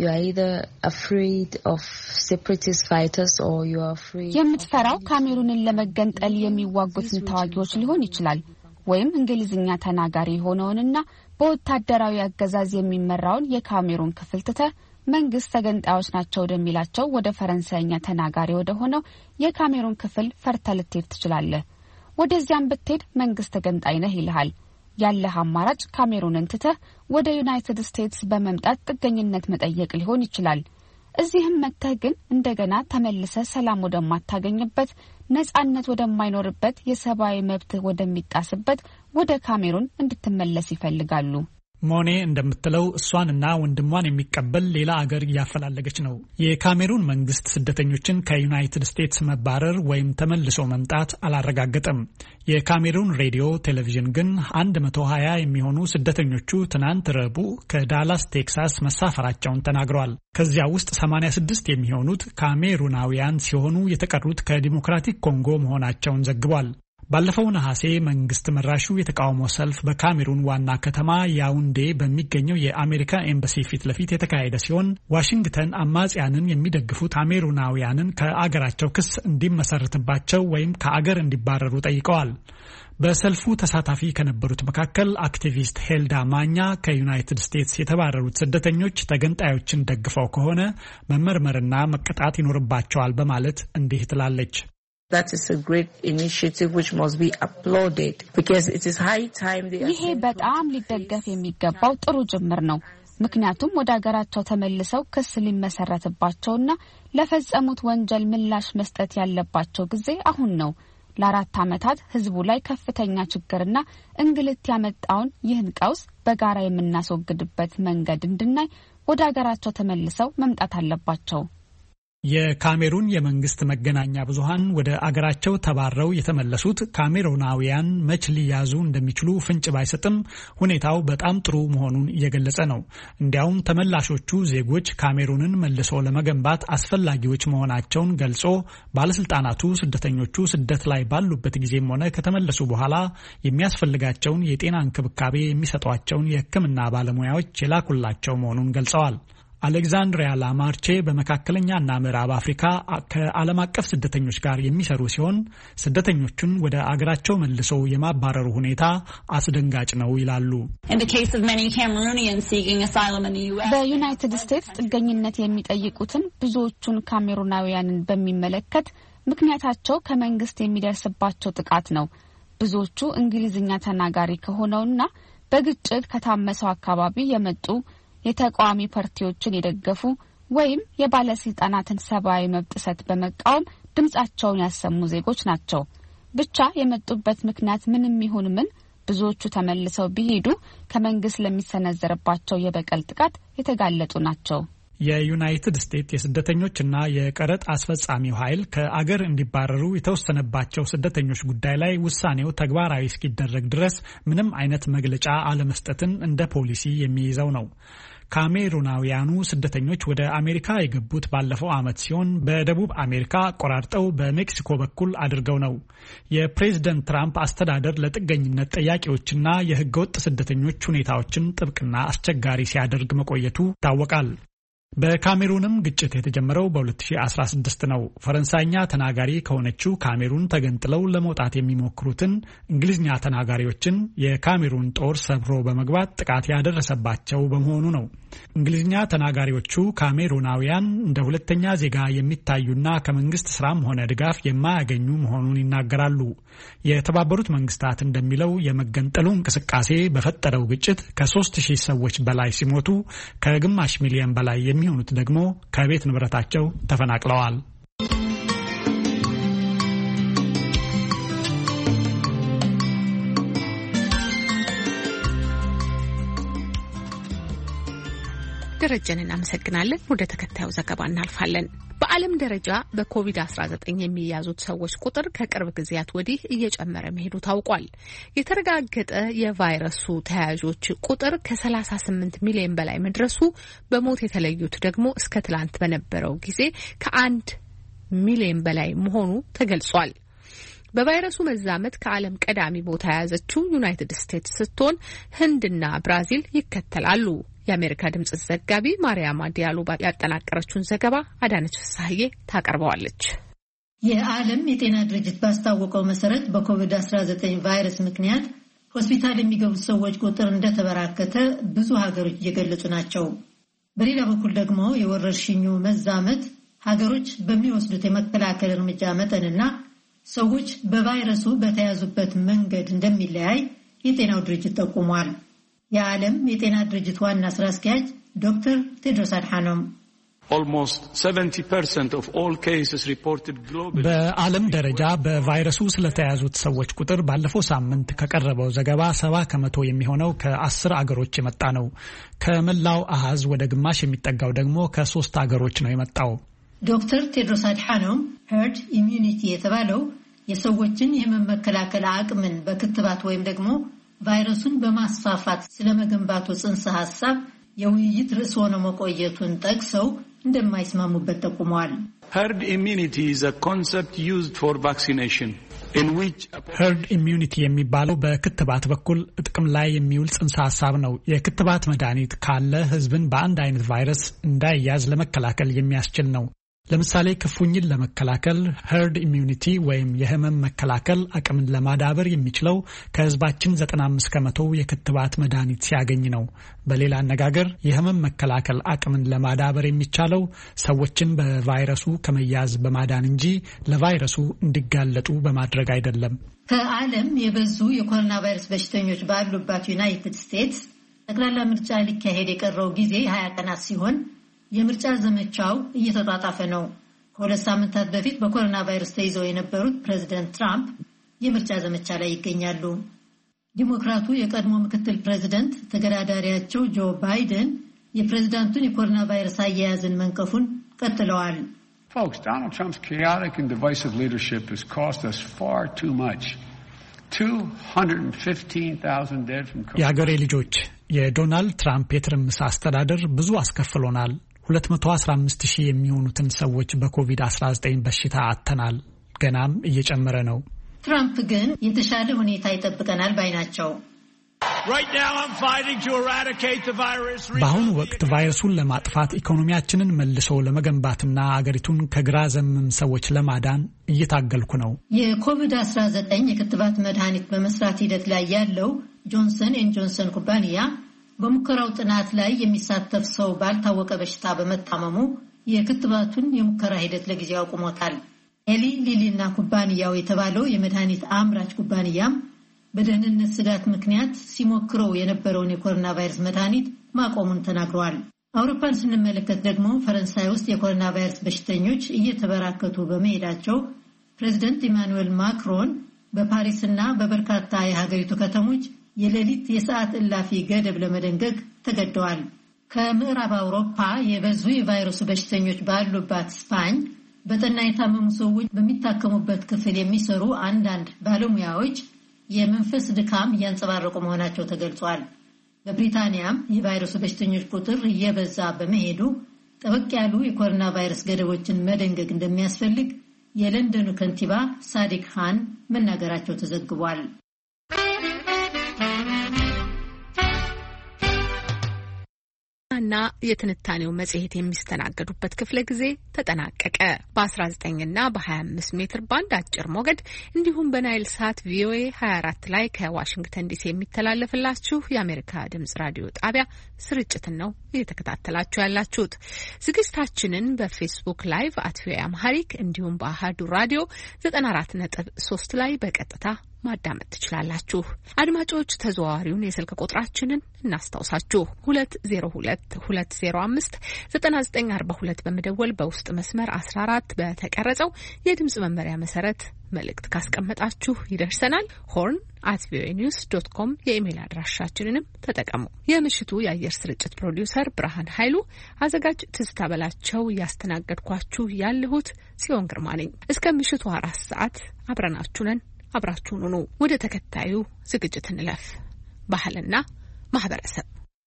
የምትፈራው ካሜሩንን ለመገንጠል የሚዋጉትን ተዋጊዎች ሊሆን ይችላል፣ ወይም እንግሊዝኛ ተናጋሪ የሆነውንና በወታደራዊ አገዛዝ የሚመራውን የካሜሩን ክፍል ትተህ መንግስት ተገንጣዮች ናቸው ወደሚላቸው ወደ ፈረንሳይኛ ተናጋሪ ወደ ሆነው የካሜሩን ክፍል ፈርተህ ልትሄድ ትችላለህ። ወደዚያም ብትሄድ መንግስት ተገንጣይ ነህ ይልሃል። ያለህ አማራጭ ካሜሩንን ትተህ ወደ ዩናይትድ ስቴትስ በመምጣት ጥገኝነት መጠየቅ ሊሆን ይችላል። እዚህም መጥተህ ግን እንደገና ተመልሰህ ሰላም ወደማታገኝበት፣ ነጻነት ወደማይኖርበት፣ የሰብአዊ መብት ወደሚጣስበት ወደ ካሜሩን እንድትመለስ ይፈልጋሉ። ሞኔ እንደምትለው እሷንና ወንድሟን የሚቀበል ሌላ አገር እያፈላለገች ነው። የካሜሩን መንግስት ስደተኞችን ከዩናይትድ ስቴትስ መባረር ወይም ተመልሶ መምጣት አላረጋገጠም። የካሜሩን ሬዲዮ ቴሌቪዥን ግን አንድ መቶ ሀያ የሚሆኑ ስደተኞቹ ትናንት ረቡዕ ከዳላስ ቴክሳስ መሳፈራቸውን ተናግረዋል። ከዚያ ውስጥ ሰማንያ ስድስት የሚሆኑት ካሜሩናውያን ሲሆኑ የተቀሩት ከዲሞክራቲክ ኮንጎ መሆናቸውን ዘግቧል። ባለፈው ነሐሴ መንግስት መራሹ የተቃውሞ ሰልፍ በካሜሩን ዋና ከተማ ያውንዴ በሚገኘው የአሜሪካ ኤምባሲ ፊት ለፊት የተካሄደ ሲሆን ዋሽንግተን አማጽያንን የሚደግፉ ካሜሩናውያንን ከአገራቸው ክስ እንዲመሰርትባቸው ወይም ከአገር እንዲባረሩ ጠይቀዋል። በሰልፉ ተሳታፊ ከነበሩት መካከል አክቲቪስት ሄልዳ ማኛ ከዩናይትድ ስቴትስ የተባረሩት ስደተኞች ተገንጣዮችን ደግፈው ከሆነ መመርመርና መቀጣት ይኖርባቸዋል በማለት እንዲህ ትላለች። That is a great initiative which must be applauded because it is high time they ይሄ በጣም ሊደገፍ የሚገባው ጥሩ ጅምር ነው። ምክንያቱም ወደ ሀገራቸው ተመልሰው ክስ ሊመሰረትባቸውና ለፈጸሙት ወንጀል ምላሽ መስጠት ያለባቸው ጊዜ አሁን ነው። ለአራት ዓመታት ህዝቡ ላይ ከፍተኛ ችግርና እንግልት ያመጣውን ይህን ቀውስ በጋራ የምናስወግድበት መንገድ እንድናይ ወደ ሀገራቸው ተመልሰው መምጣት አለባቸው። የካሜሩን የመንግስት መገናኛ ብዙሃን ወደ አገራቸው ተባረው የተመለሱት ካሜሩናውያን መች ሊያዙ እንደሚችሉ ፍንጭ ባይሰጥም ሁኔታው በጣም ጥሩ መሆኑን እየገለጸ ነው። እንዲያውም ተመላሾቹ ዜጎች ካሜሩንን መልሶ ለመገንባት አስፈላጊዎች መሆናቸውን ገልጾ ባለስልጣናቱ ስደተኞቹ ስደት ላይ ባሉበት ጊዜም ሆነ ከተመለሱ በኋላ የሚያስፈልጋቸውን የጤና እንክብካቤ የሚሰጧቸውን የሕክምና ባለሙያዎች የላኩላቸው መሆኑን ገልጸዋል። አሌክዛንድሪያ ላማርቼ በመካከለኛና ምዕራብ አፍሪካ ከዓለም አቀፍ ስደተኞች ጋር የሚሰሩ ሲሆን ስደተኞቹን ወደ አገራቸው መልሶ የማባረሩ ሁኔታ አስደንጋጭ ነው ይላሉ። በዩናይትድ ስቴትስ ጥገኝነት የሚጠይቁትን ብዙዎቹን ካሜሩናውያንን በሚመለከት ምክንያታቸው ከመንግስት የሚደርስባቸው ጥቃት ነው። ብዙዎቹ እንግሊዝኛ ተናጋሪ ከሆነውና በግጭት ከታመሰው አካባቢ የመጡ የተቃዋሚ ፓርቲዎችን የደገፉ ወይም የባለስልጣናትን ሰብአዊ መብት ጥሰት በመቃወም ድምጻቸውን ያሰሙ ዜጎች ናቸው። ብቻ የመጡበት ምክንያት ምንም ይሁን ምን ብዙዎቹ ተመልሰው ቢሄዱ ከመንግስት ለሚሰነዘርባቸው የበቀል ጥቃት የተጋለጡ ናቸው። የዩናይትድ ስቴትስ የስደተኞችና የቀረጥ አስፈጻሚው ኃይል ከአገር እንዲባረሩ የተወሰነባቸው ስደተኞች ጉዳይ ላይ ውሳኔው ተግባራዊ እስኪደረግ ድረስ ምንም አይነት መግለጫ አለመስጠትን እንደ ፖሊሲ የሚይዘው ነው። ካሜሩናውያኑ ስደተኞች ወደ አሜሪካ የገቡት ባለፈው ዓመት ሲሆን በደቡብ አሜሪካ ቆራርጠው በሜክሲኮ በኩል አድርገው ነው። የፕሬዝዳንት ትራምፕ አስተዳደር ለጥገኝነት ጠያቂዎችና የህገወጥ ስደተኞች ሁኔታዎችን ጥብቅና አስቸጋሪ ሲያደርግ መቆየቱ ይታወቃል። በካሜሩንም ግጭት የተጀመረው በሁለት ሺህ አስራ ስድስት ነው። ፈረንሳይኛ ተናጋሪ ከሆነችው ካሜሩን ተገንጥለው ለመውጣት የሚሞክሩትን እንግሊዝኛ ተናጋሪዎችን የካሜሩን ጦር ሰብሮ በመግባት ጥቃት ያደረሰባቸው በመሆኑ ነው። እንግሊዝኛ ተናጋሪዎቹ ካሜሩናውያን እንደ ሁለተኛ ዜጋ የሚታዩና ከመንግስት ስራም ሆነ ድጋፍ የማያገኙ መሆኑን ይናገራሉ። የተባበሩት መንግስታት እንደሚለው የመገንጠሉ እንቅስቃሴ በፈጠረው ግጭት ከሶስት ሺህ ሰዎች በላይ ሲሞቱ ከግማሽ ሚሊዮን በላይ የሚሆኑት ደግሞ ከቤት ንብረታቸው ተፈናቅለዋል። ደረጀን እናመሰግናለን። ወደ ተከታዩ ዘገባ እናልፋለን። በዓለም ደረጃ በኮቪድ አስራ ዘጠኝ የሚያዙት ሰዎች ቁጥር ከቅርብ ጊዜያት ወዲህ እየጨመረ መሄዱ ታውቋል። የተረጋገጠ የቫይረሱ ተያያዦች ቁጥር ከሰላሳ ስምንት ሚሊዮን በላይ መድረሱ፣ በሞት የተለዩት ደግሞ እስከ ትላንት በነበረው ጊዜ ከአንድ ሚሊዮን በላይ መሆኑ ተገልጿል። በቫይረሱ መዛመት ከዓለም ቀዳሚ ቦታ የያዘችው ዩናይትድ ስቴትስ ስትሆን ህንድና ብራዚል ይከተላሉ። የአሜሪካ ድምጽ ዘጋቢ ማርያም ዲያሎ ያጠናቀረችውን ዘገባ አዳነች ፍሳሐዬ ታቀርበዋለች። የዓለም የጤና ድርጅት ባስታወቀው መሰረት በኮቪድ አስራ ዘጠኝ ቫይረስ ምክንያት ሆስፒታል የሚገቡት ሰዎች ቁጥር እንደተበራከተ ብዙ ሀገሮች እየገለጹ ናቸው። በሌላ በኩል ደግሞ የወረርሽኙ መዛመት ሀገሮች በሚወስዱት የመከላከል እርምጃ መጠንና ሰዎች በቫይረሱ በተያዙበት መንገድ እንደሚለያይ የጤናው ድርጅት ጠቁሟል። የዓለም የጤና ድርጅት ዋና ስራ አስኪያጅ ዶክተር ቴድሮስ አድሓኖም Almost seventy percent of all cases reported globally. በዓለም ደረጃ በቫይረሱ ስለተያዙት ሰዎች ቁጥር ባለፈው ሳምንት ከቀረበው ዘገባ ሰባ ከመቶ የሚሆነው ከአስር አገሮች የመጣ ነው። ከመላው አሃዝ ወደ ግማሽ የሚጠጋው ደግሞ ከሶስት አገሮች ነው የመጣው። ዶክተር ቴድሮስ አድሓኖም herd immunity የተባለው የሰዎችን የመከላከል አቅምን በክትባት ወይም ደግሞ ቫይረሱን በማስፋፋት ስለመገንባቱ ጽንሰ ሐሳብ የውይይት ርዕስ ሆኖ መቆየቱን ጠቅሰው እንደማይስማሙበት ጠቁመዋል። Herd immunity is a concept used for vaccination in which herd immunity የሚባለው በክትባት በኩል ጥቅም ላይ የሚውል ጽንሰ ሐሳብ ነው። የክትባት መድኃኒት ካለ ህዝብን በአንድ አይነት ቫይረስ እንዳይያዝ ለመከላከል የሚያስችል ነው። ለምሳሌ ክፉኝን ለመከላከል herd immunity ወይም የህመም መከላከል አቅምን ለማዳበር የሚችለው ከህዝባችን ዘጠና አምስት ከመቶ የክትባት መድኃኒት ሲያገኝ ነው። በሌላ አነጋገር የህመም መከላከል አቅምን ለማዳበር የሚቻለው ሰዎችን በቫይረሱ ከመያዝ በማዳን እንጂ ለቫይረሱ እንዲጋለጡ በማድረግ አይደለም። ከዓለም የበዙ የኮሮና ቫይረስ በሽተኞች ባሉባት ዩናይትድ ስቴትስ ጠቅላላ ምርጫ ሊካሄድ የቀረው ጊዜ ሀያ ቀናት ሲሆን የምርጫ ዘመቻው እየተጣጣፈ ነው። ከሁለት ሳምንታት በፊት በኮሮና ቫይረስ ተይዘው የነበሩት ፕሬዚደንት ትራምፕ የምርጫ ዘመቻ ላይ ይገኛሉ። ዲሞክራቱ የቀድሞ ምክትል ፕሬዚደንት ተገዳዳሪያቸው ጆ ባይደን የፕሬዚዳንቱን የኮሮና ቫይረስ አያያዝን መንቀፉን ቀጥለዋል። Folks, Donald Trump's chaotic and divisive leadership has cost us far too much. two hundred fifteen thousand dead from COVID. የአገሬ ልጆች የዶናልድ ትራምፕ የትርምስ አስተዳደር ብዙ አስከፍሎናል። ሁለት መቶ አስራ አምስት ሺህ የሚሆኑትን ሰዎች በኮቪድ አስራ ዘጠኝ በሽታ አጥተናል። ገናም እየጨመረ ነው። ትራምፕ ግን የተሻለ ሁኔታ ይጠብቀናል ባይ ናቸው። በአሁኑ ወቅት ቫይረሱን ለማጥፋት ኢኮኖሚያችንን መልሶ ለመገንባትና አገሪቱን ከግራ ዘመም ሰዎች ለማዳን እየታገልኩ ነው። የኮቪድ አስራ ዘጠኝ የክትባት መድኃኒት በመስራት ሂደት ላይ ያለው ጆንሰን ኤንድ ጆንሰን ኩባንያ በሙከራው ጥናት ላይ የሚሳተፍ ሰው ባልታወቀ በሽታ በመታመሙ የክትባቱን የሙከራ ሂደት ለጊዜው አቁሞታል። ኤሊ ሊሊና ኩባንያው የተባለው የመድኃኒት አምራች ኩባንያም በደህንነት ስጋት ምክንያት ሲሞክረው የነበረውን የኮሮና ቫይረስ መድኃኒት ማቆሙን ተናግረዋል። አውሮፓን ስንመለከት ደግሞ ፈረንሳይ ውስጥ የኮሮና ቫይረስ በሽተኞች እየተበራከቱ በመሄዳቸው ፕሬዚደንት ኢማኑኤል ማክሮን በፓሪስና በበርካታ የሀገሪቱ ከተሞች የሌሊት የሰዓት እላፊ ገደብ ለመደንገግ ተገደዋል። ከምዕራብ አውሮፓ የበዙ የቫይረሱ በሽተኞች ባሉባት ስፓኝ በጠና የታመሙ ሰዎች በሚታከሙበት ክፍል የሚሰሩ አንዳንድ ባለሙያዎች የመንፈስ ድካም እያንጸባረቁ መሆናቸው ተገልጿል። በብሪታንያም የቫይረሱ በሽተኞች ቁጥር እየበዛ በመሄዱ ጠበቅ ያሉ የኮሮና ቫይረስ ገደቦችን መደንገግ እንደሚያስፈልግ የለንደኑ ከንቲባ ሳዲቅ ሃን መናገራቸው ተዘግቧል። እና የትንታኔው መጽሔት የሚስተናገዱበት ክፍለ ጊዜ ተጠናቀቀ። በ19 እና በ25 ሜትር ባንድ አጭር ሞገድ እንዲሁም በናይል ሳት ቪኦኤ ሀያ አራት ላይ ከዋሽንግተን ዲሲ የሚተላለፍላችሁ የአሜሪካ ድምጽ ራዲዮ ጣቢያ ስርጭትን ነው እየተከታተላችሁ ያላችሁት። ዝግጅታችንን በፌስቡክ ላይቭ አት ቪኦኤ አምሃሪክ እንዲሁም በአሃዱ ራዲዮ ዘጠና አራት ነጥብ ሶስት ላይ በቀጥታ ማዳመጥ ትችላላችሁ። አድማጮች ተዘዋዋሪውን የስልክ ቁጥራችንን እናስታውሳችሁ። ሁለት ዜሮ ሁለት ሁለት ዜሮ አምስት ዘጠና ዘጠኝ አርባ ሁለት በመደወል በውስጥ መስመር አስራ አራት በተቀረጸው የድምጽ መመሪያ መሰረት መልእክት ካስቀመጣችሁ ይደርሰናል። ሆርን አት ቪኦኤ ኒውስ ዶት ኮም የኢሜል አድራሻችንንም ተጠቀሙ። የምሽቱ የአየር ስርጭት ፕሮዲውሰር ብርሃን ኃይሉ፣ አዘጋጅ ትዝታ በላቸው፣ እያስተናገድኳችሁ ያለሁት ጽዮን ግርማ ነኝ። እስከ ምሽቱ አራት ሰዓት አብረናችሁ ነን። አብራችሁን ሁኑ። ወደ ተከታዩ ዝግጅት እንለፍ። ባህልና ማህበረሰብ።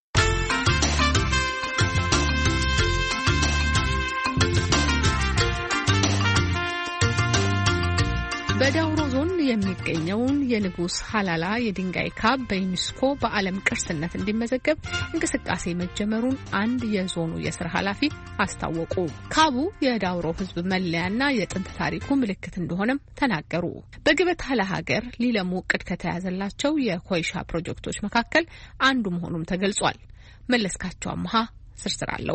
በዳውሮ ዞን የሚገኘውን የንጉስ ሀላላ የድንጋይ ካብ በዩኔስኮ በዓለም ቅርስነት እንዲመዘገብ እንቅስቃሴ መጀመሩን አንድ የዞኑ የስራ ኃላፊ አስታወቁ። ካቡ የዳውሮ ሕዝብ መለያና የጥንት ታሪኩ ምልክት እንደሆነም ተናገሩ። በግበት ለሀገር ሊለሙ እቅድ ከተያዘላቸው የኮይሻ ፕሮጀክቶች መካከል አንዱ መሆኑም ተገልጿል። መለስካቸው አምሃ ዝርዝር አለው።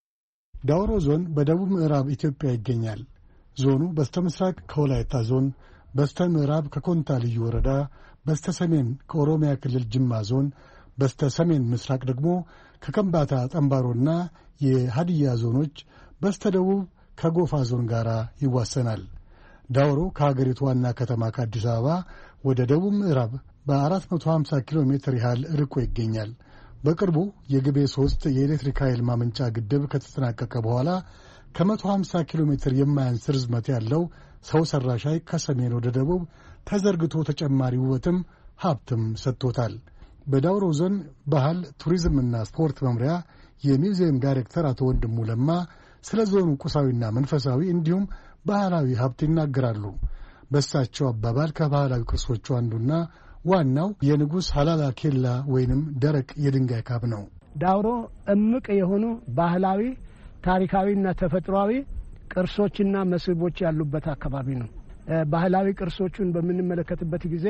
ዳውሮ ዞን በደቡብ ምዕራብ ኢትዮጵያ ይገኛል። ዞኑ በስተምስራቅ ከወላይታ ዞን፣ በስተምዕራብ ከኮንታ ልዩ ወረዳ፣ በስተሰሜን ከኦሮሚያ ክልል ጅማ ዞን፣ በስተሰሜን ምስራቅ ደግሞ ከከምባታ ጠምባሮና የሀዲያ ዞኖች፣ በስተደቡብ ከጎፋ ዞን ጋር ይዋሰናል። ዳውሮ ከሀገሪቱ ዋና ከተማ ከአዲስ አበባ ወደ ደቡብ ምዕራብ በአራት መቶ ሀምሳ ኪሎ ሜትር ያህል ርቆ ይገኛል። በቅርቡ የግቤ ሶስት የኤሌክትሪክ ኃይል ማመንጫ ግድብ ከተጠናቀቀ በኋላ ከመቶ ሀምሳ ኪሎ ሜትር የማያንስ ርዝመት ያለው ሰው ሰራሽ ሐይቅ ከሰሜን ወደ ደቡብ ተዘርግቶ ተጨማሪ ውበትም ሀብትም ሰጥቶታል። በዳውሮ ዞን ባህል ቱሪዝምና ስፖርት መምሪያ የሚውዚየም ዳይሬክተር አቶ ወንድሙ ለማ ስለ ዞኑ ቁሳዊና መንፈሳዊ እንዲሁም ባህላዊ ሀብት ይናገራሉ። በሳቸው አባባል ከባህላዊ ቅርሶቹ አንዱና ዋናው የንጉሥ ሀላላ ኬላ ወይንም ደረቅ የድንጋይ ካብ ነው። ዳውሮ እምቅ የሆኑ ባህላዊ ታሪካዊና ተፈጥሯዊ ቅርሶችና መስህቦች ያሉበት አካባቢ ነው። ባህላዊ ቅርሶቹን በምንመለከትበት ጊዜ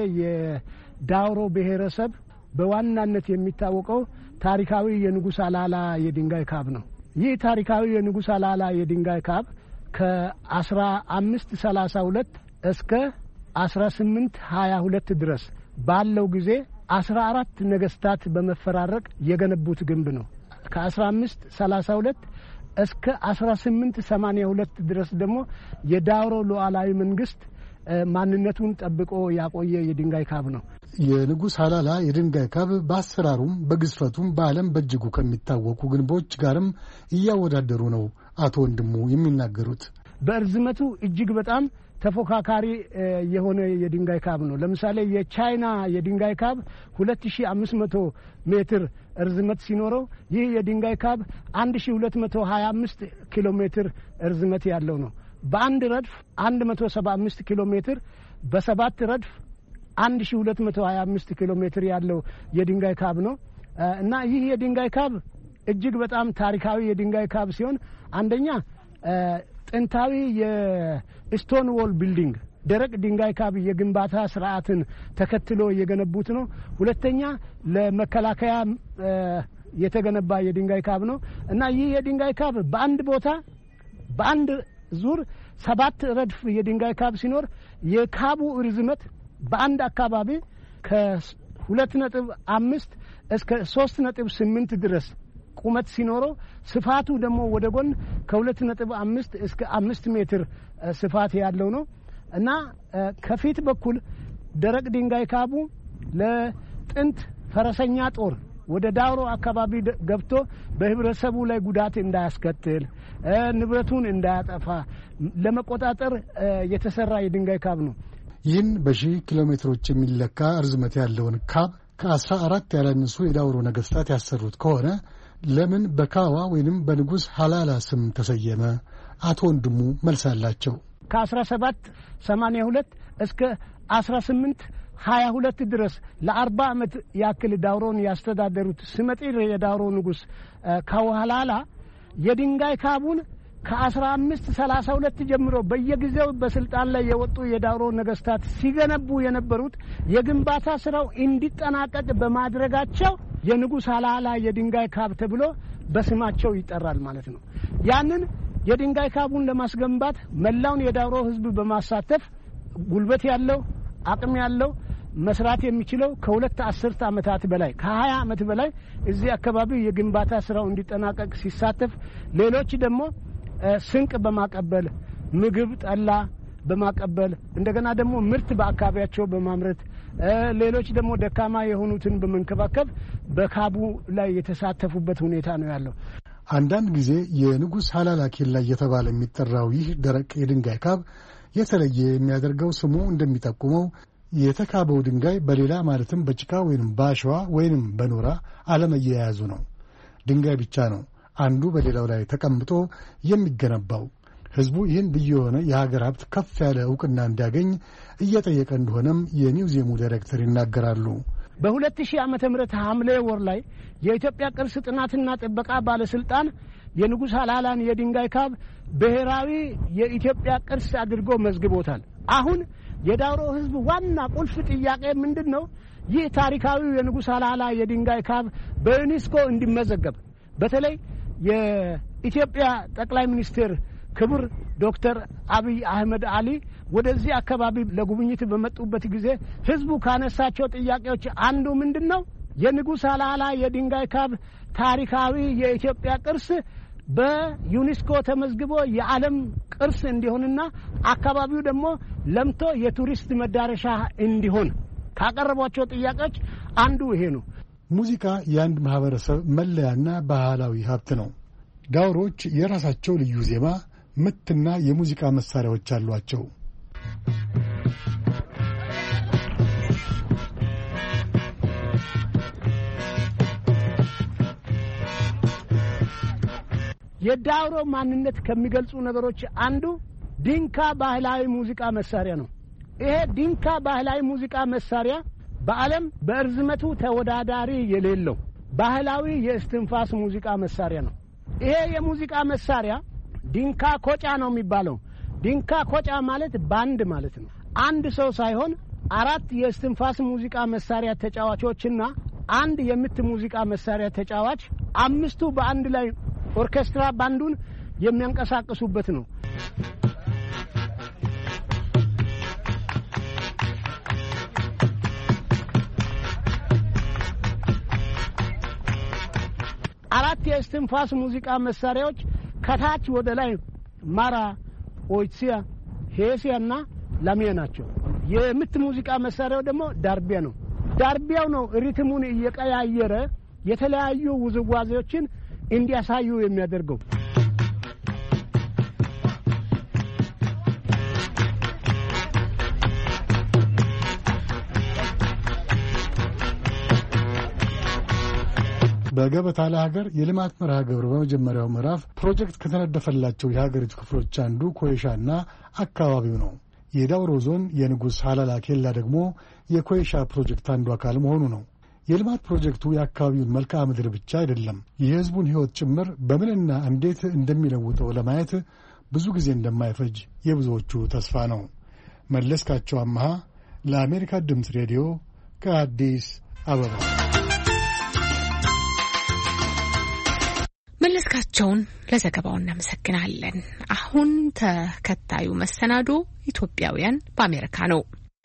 የዳውሮ ብሔረሰብ በዋናነት የሚታወቀው ታሪካዊ የንጉሥ ሀላላ የድንጋይ ካብ ነው። ይህ ታሪካዊ የንጉሥ ሀላላ የድንጋይ ካብ ከአስራ አምስት ሰላሳ ሁለት እስከ አስራ ስምንት ሀያ ሁለት ድረስ ባለው ጊዜ አስራ አራት ነገስታት በመፈራረቅ የገነቡት ግንብ ነው። ከአስራ አምስት ሰላሳ ሁለት እስከ አስራ ስምንት ሰማንያ ሁለት ድረስ ደግሞ የዳውሮ ሉዓላዊ መንግስት ማንነቱን ጠብቆ ያቆየ የድንጋይ ካብ ነው። የንጉሥ ሀላላ የድንጋይ ካብ በአሰራሩም በግዝፈቱም በዓለም በእጅጉ ከሚታወቁ ግንቦች ጋርም እያወዳደሩ ነው አቶ ወንድሙ የሚናገሩት። በእርዝመቱ እጅግ በጣም ተፎካካሪ የሆነ የድንጋይ ካብ ነው። ለምሳሌ የቻይና የድንጋይ ካብ ሁለት ሺህ አምስት መቶ ሜትር እርዝመት ሲኖረው ይህ የድንጋይ ካብ አንድ ሺህ ሁለት መቶ ሀያ አምስት ኪሎ ሜትር እርዝመት ያለው ነው። በአንድ ረድፍ አንድ መቶ ሰባ አምስት ኪሎ ሜትር፣ በሰባት ረድፍ አንድ ሺህ ሁለት መቶ ሀያ አምስት ኪሎ ሜትር ያለው የድንጋይ ካብ ነው እና ይህ የድንጋይ ካብ እጅግ በጣም ታሪካዊ የድንጋይ ካብ ሲሆን አንደኛ ጥንታዊ የስቶን ዎል ቢልዲንግ ደረቅ ድንጋይ ካብ የግንባታ ስርዓትን ተከትሎ የገነቡት ነው። ሁለተኛ ለመከላከያ የተገነባ የድንጋይ ካብ ነው እና ይህ የድንጋይ ካብ በአንድ ቦታ በአንድ ዙር ሰባት ረድፍ የድንጋይ ካብ ሲኖር የካቡ ርዝመት በአንድ አካባቢ ከሁለት ነጥብ አምስት እስከ ሶስት ነጥብ ስምንት ድረስ ቁመት ሲኖረው ስፋቱ ደግሞ ወደ ጎን ከሁለት ነጥብ አምስት እስከ አምስት ሜትር ስፋት ያለው ነው እና ከፊት በኩል ደረቅ ድንጋይ ካቡ ለጥንት ፈረሰኛ ጦር ወደ ዳውሮ አካባቢ ገብቶ በህብረተሰቡ ላይ ጉዳት እንዳያስከትል ንብረቱን እንዳያጠፋ ለመቆጣጠር የተሰራ የድንጋይ ካብ ነው። ይህን በሺህ ኪሎ ሜትሮች የሚለካ ርዝመት ያለውን ካብ ከአስራ አራት ያላነሱ የዳውሮ ነገስታት ያሰሩት ከሆነ ለምን በካዋ ወይንም በንጉሥ ሀላላ ስም ተሰየመ? አቶ ወንድሙ መልስ አላቸው። ከአስራ ሰባት ሰማንያ ሁለት እስከ አስራ ስምንት ሀያ ሁለት ድረስ ለአርባ ዓመት ያክል ዳውሮን ያስተዳደሩት ስመጥር የዳውሮ ንጉሥ ካዋላላ የድንጋይ ካቡን ከአስራ አምስት ሰላሳ ሁለት ጀምሮ በየጊዜው በስልጣን ላይ የወጡ የዳውሮ ነገስታት ሲገነቡ የነበሩት የግንባታ ስራው እንዲጠናቀቅ በማድረጋቸው የንጉሥ ሀላላ የድንጋይ ካብ ተብሎ በስማቸው ይጠራል ማለት ነው። ያንን የድንጋይ ካቡን ለማስገንባት መላውን የዳውሮ ህዝብ በማሳተፍ ጉልበት ያለው አቅም ያለው መስራት የሚችለው ከሁለት አስርት ዓመታት በላይ ከሀያ ዓመት በላይ እዚህ አካባቢ የግንባታ ስራው እንዲጠናቀቅ ሲሳተፍ፣ ሌሎች ደግሞ ስንቅ በማቀበል ምግብ፣ ጠላ በማቀበል እንደገና ደግሞ ምርት በአካባቢያቸው በማምረት ሌሎች ደግሞ ደካማ የሆኑትን በመንከባከብ በካቡ ላይ የተሳተፉበት ሁኔታ ነው ያለው። አንዳንድ ጊዜ የንጉሥ ሀላላ ኬላ እየተባለ የሚጠራው ይህ ደረቅ የድንጋይ ካብ የተለየ የሚያደርገው ስሙ እንደሚጠቁመው የተካበው ድንጋይ በሌላ ማለትም በጭቃ ወይንም በአሸዋ ወይንም በኖራ አለመያያዙ ነው። ድንጋይ ብቻ ነው አንዱ በሌላው ላይ ተቀምጦ የሚገነባው። ህዝቡ ይህን ልዩ የሆነ የሀገር ሀብት ከፍ ያለ እውቅና እንዲያገኝ እየጠየቀ እንደሆነም የሚውዚየሙ ዳይሬክተር ይናገራሉ። በሁለት ሺህ ዓመተ ምህረት ሐምሌ ወር ላይ የኢትዮጵያ ቅርስ ጥናትና ጥበቃ ባለስልጣን የንጉሥ ሀላላን የድንጋይ ካብ ብሔራዊ የኢትዮጵያ ቅርስ አድርጎ መዝግቦታል። አሁን የዳውሮ ህዝብ ዋና ቁልፍ ጥያቄ ምንድን ነው? ይህ ታሪካዊ የንጉሥ ሀላላ የድንጋይ ካብ በዩኔስኮ እንዲመዘገብ፣ በተለይ የኢትዮጵያ ጠቅላይ ሚኒስትር ክቡር ዶክተር አብይ አህመድ አሊ ወደዚህ አካባቢ ለጉብኝት በመጡበት ጊዜ ህዝቡ ካነሳቸው ጥያቄዎች አንዱ ምንድነው? የንጉሥ አላላ የድንጋይ ካብ ታሪካዊ የኢትዮጵያ ቅርስ በዩኔስኮ ተመዝግቦ የዓለም ቅርስ እንዲሆንና አካባቢው ደግሞ ለምቶ የቱሪስት መዳረሻ እንዲሆን ካቀረቧቸው ጥያቄዎች አንዱ ይሄ ነው። ሙዚቃ የአንድ ማህበረሰብ መለያና ባህላዊ ሀብት ነው። ዳውሮች የራሳቸው ልዩ ዜማ፣ ምትና የሙዚቃ መሳሪያዎች አሏቸው። የዳውሮ ማንነት ከሚገልጹ ነገሮች አንዱ ዲንካ ባህላዊ ሙዚቃ መሳሪያ ነው። ይሄ ዲንካ ባህላዊ ሙዚቃ መሳሪያ በዓለም በእርዝመቱ ተወዳዳሪ የሌለው ባህላዊ የእስትንፋስ ሙዚቃ መሳሪያ ነው። ይሄ የሙዚቃ መሳሪያ ዲንካ ኮጫ ነው የሚባለው። ዲንካ ኮጫ ማለት ባንድ ማለት ነው። አንድ ሰው ሳይሆን አራት የእስትንፋስ ሙዚቃ መሳሪያ ተጫዋቾችና አንድ የምት ሙዚቃ መሳሪያ ተጫዋች አምስቱ በአንድ ላይ ኦርኬስትራ ባንዱን የሚያንቀሳቅሱበት ነው። አራት የእስትንፋስ ሙዚቃ መሳሪያዎች ከታች ወደ ላይ ማራ፣ ኦይሲያ፣ ሄሲያና ላሚያ ናቸው። የምት ሙዚቃ መሳሪያው ደግሞ ዳርቢያ ነው። ዳርቢያው ነው ሪትሙን እየቀያየረ የተለያዩ ውዝዋዜዎችን እንዲያሳዩ የሚያደርገው። በገበታ ለሀገር የልማት መርሃ ግብር በመጀመሪያው ምዕራፍ ፕሮጀክት ከተነደፈላቸው የሀገሪቱ ክፍሎች አንዱ ኮይሻና አካባቢው ነው። የዳውሮ ዞን የንጉሥ ሀላላ ኬላ ደግሞ የኮይሻ ፕሮጀክት አንዱ አካል መሆኑ ነው። የልማት ፕሮጀክቱ የአካባቢውን መልክዓ ምድር ብቻ አይደለም፣ የሕዝቡን ሕይወት ጭምር በምንና እንዴት እንደሚለውጠው ለማየት ብዙ ጊዜ እንደማይፈጅ የብዙዎቹ ተስፋ ነው። መለስካቸው አማሃ ለአሜሪካ ድምፅ ሬዲዮ ከአዲስ አበባ። መለስካቸውን ለዘገባው እናመሰግናለን። አሁን ተከታዩ መሰናዶ ኢትዮጵያውያን በአሜሪካ ነው።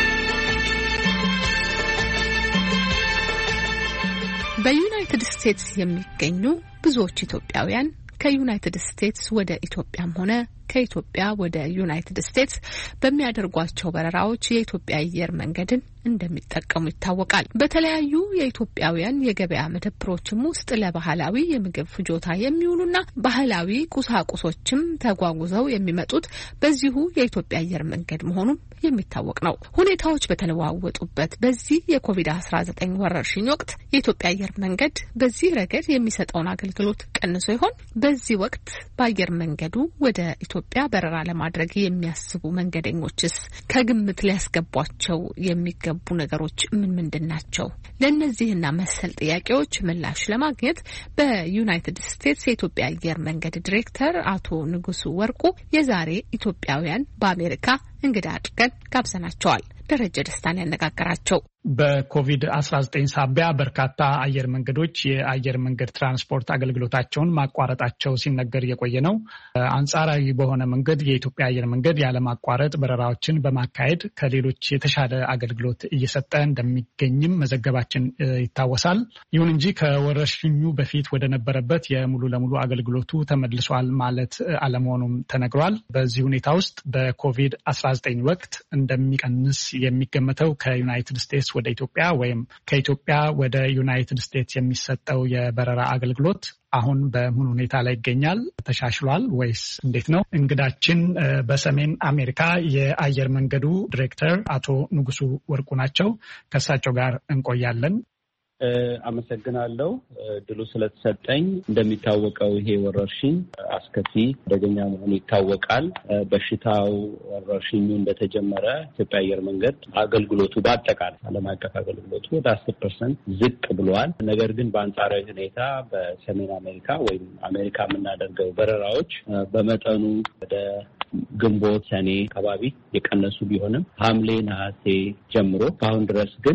በዩናይትድ ስቴትስ የሚገኙ ብዙዎች ኢትዮጵያውያን ከዩናይትድ ስቴትስ ወደ ኢትዮጵያም ሆነ ከኢትዮጵያ ወደ ዩናይትድ ስቴትስ በሚያደርጓቸው በረራዎች የኢትዮጵያ አየር መንገድን እንደሚጠቀሙ ይታወቃል። በተለያዩ የኢትዮጵያውያን የገበያ መደብሮችም ውስጥ ለባህላዊ የምግብ ፍጆታ የሚውሉና ባህላዊ ቁሳቁሶችም ተጓጉዘው የሚመጡት በዚሁ የኢትዮጵያ አየር መንገድ መሆኑም የሚታወቅ ነው። ሁኔታዎች በተለዋወጡበት በዚህ የኮቪድ አስራ ዘጠኝ ወረርሽኝ ወቅት የኢትዮጵያ አየር መንገድ በዚህ ረገድ የሚሰጠውን አገልግሎት ቀንሶ ይሆን? በዚህ ወቅት በአየር መንገዱ ወደ ኢትዮጵያ በረራ ለማድረግ የሚያስቡ መንገደኞችስ ከግምት ሊያስገቧቸው የሚገቡ ነገሮች ምን ምንድን ናቸው? ለእነዚህና መሰል ጥያቄዎች ምላሽ ለማግኘት በዩናይትድ ስቴትስ የኢትዮጵያ አየር መንገድ ዲሬክተር አቶ ንጉሱ ወርቁ የዛሬ ኢትዮጵያውያን በአሜሪካ እንግዳ አድርገን ጋብዘናቸዋል። ደረጀ ደስታን ያነጋገራቸው። በኮቪድ አስራ ዘጠኝ ሳቢያ በርካታ አየር መንገዶች የአየር መንገድ ትራንስፖርት አገልግሎታቸውን ማቋረጣቸው ሲነገር የቆየ ነው። አንጻራዊ በሆነ መንገድ የኢትዮጵያ አየር መንገድ ያለማቋረጥ በረራዎችን በማካሄድ ከሌሎች የተሻለ አገልግሎት እየሰጠ እንደሚገኝም መዘገባችን ይታወሳል። ይሁን እንጂ ከወረርሽኙ በፊት ወደ ነበረበት የሙሉ ለሙሉ አገልግሎቱ ተመልሷል ማለት አለመሆኑም ተነግሯል። በዚህ ሁኔታ ውስጥ በኮቪድ አስራ ዘጠኝ ወቅት እንደሚቀንስ የሚገመተው ከዩናይትድ ስቴትስ ወደ ኢትዮጵያ ወይም ከኢትዮጵያ ወደ ዩናይትድ ስቴትስ የሚሰጠው የበረራ አገልግሎት አሁን በምን ሁኔታ ላይ ይገኛል? ተሻሽሏል ወይስ እንዴት ነው? እንግዳችን በሰሜን አሜሪካ የአየር መንገዱ ዲሬክተር አቶ ንጉሱ ወርቁ ናቸው። ከእሳቸው ጋር እንቆያለን። አመሰግናለሁ ድሉ ስለተሰጠኝ። እንደሚታወቀው ይሄ ወረርሽኝ አስከፊ አደገኛ መሆኑ ይታወቃል። በሽታው ወረርሽኙ እንደተጀመረ ኢትዮጵያ አየር መንገድ አገልግሎቱ በአጠቃላይ ዓለም አቀፍ አገልግሎቱ ወደ አስር ፐርሰንት ዝቅ ብሏል። ነገር ግን በአንጻራዊ ሁኔታ በሰሜን አሜሪካ ወይም አሜሪካ የምናደርገው በረራዎች በመጠኑ ወደ ግንቦት፣ ሰኔ አካባቢ የቀነሱ ቢሆንም ሐምሌ፣ ነሐሴ ጀምሮ በአሁን ድረስ ግን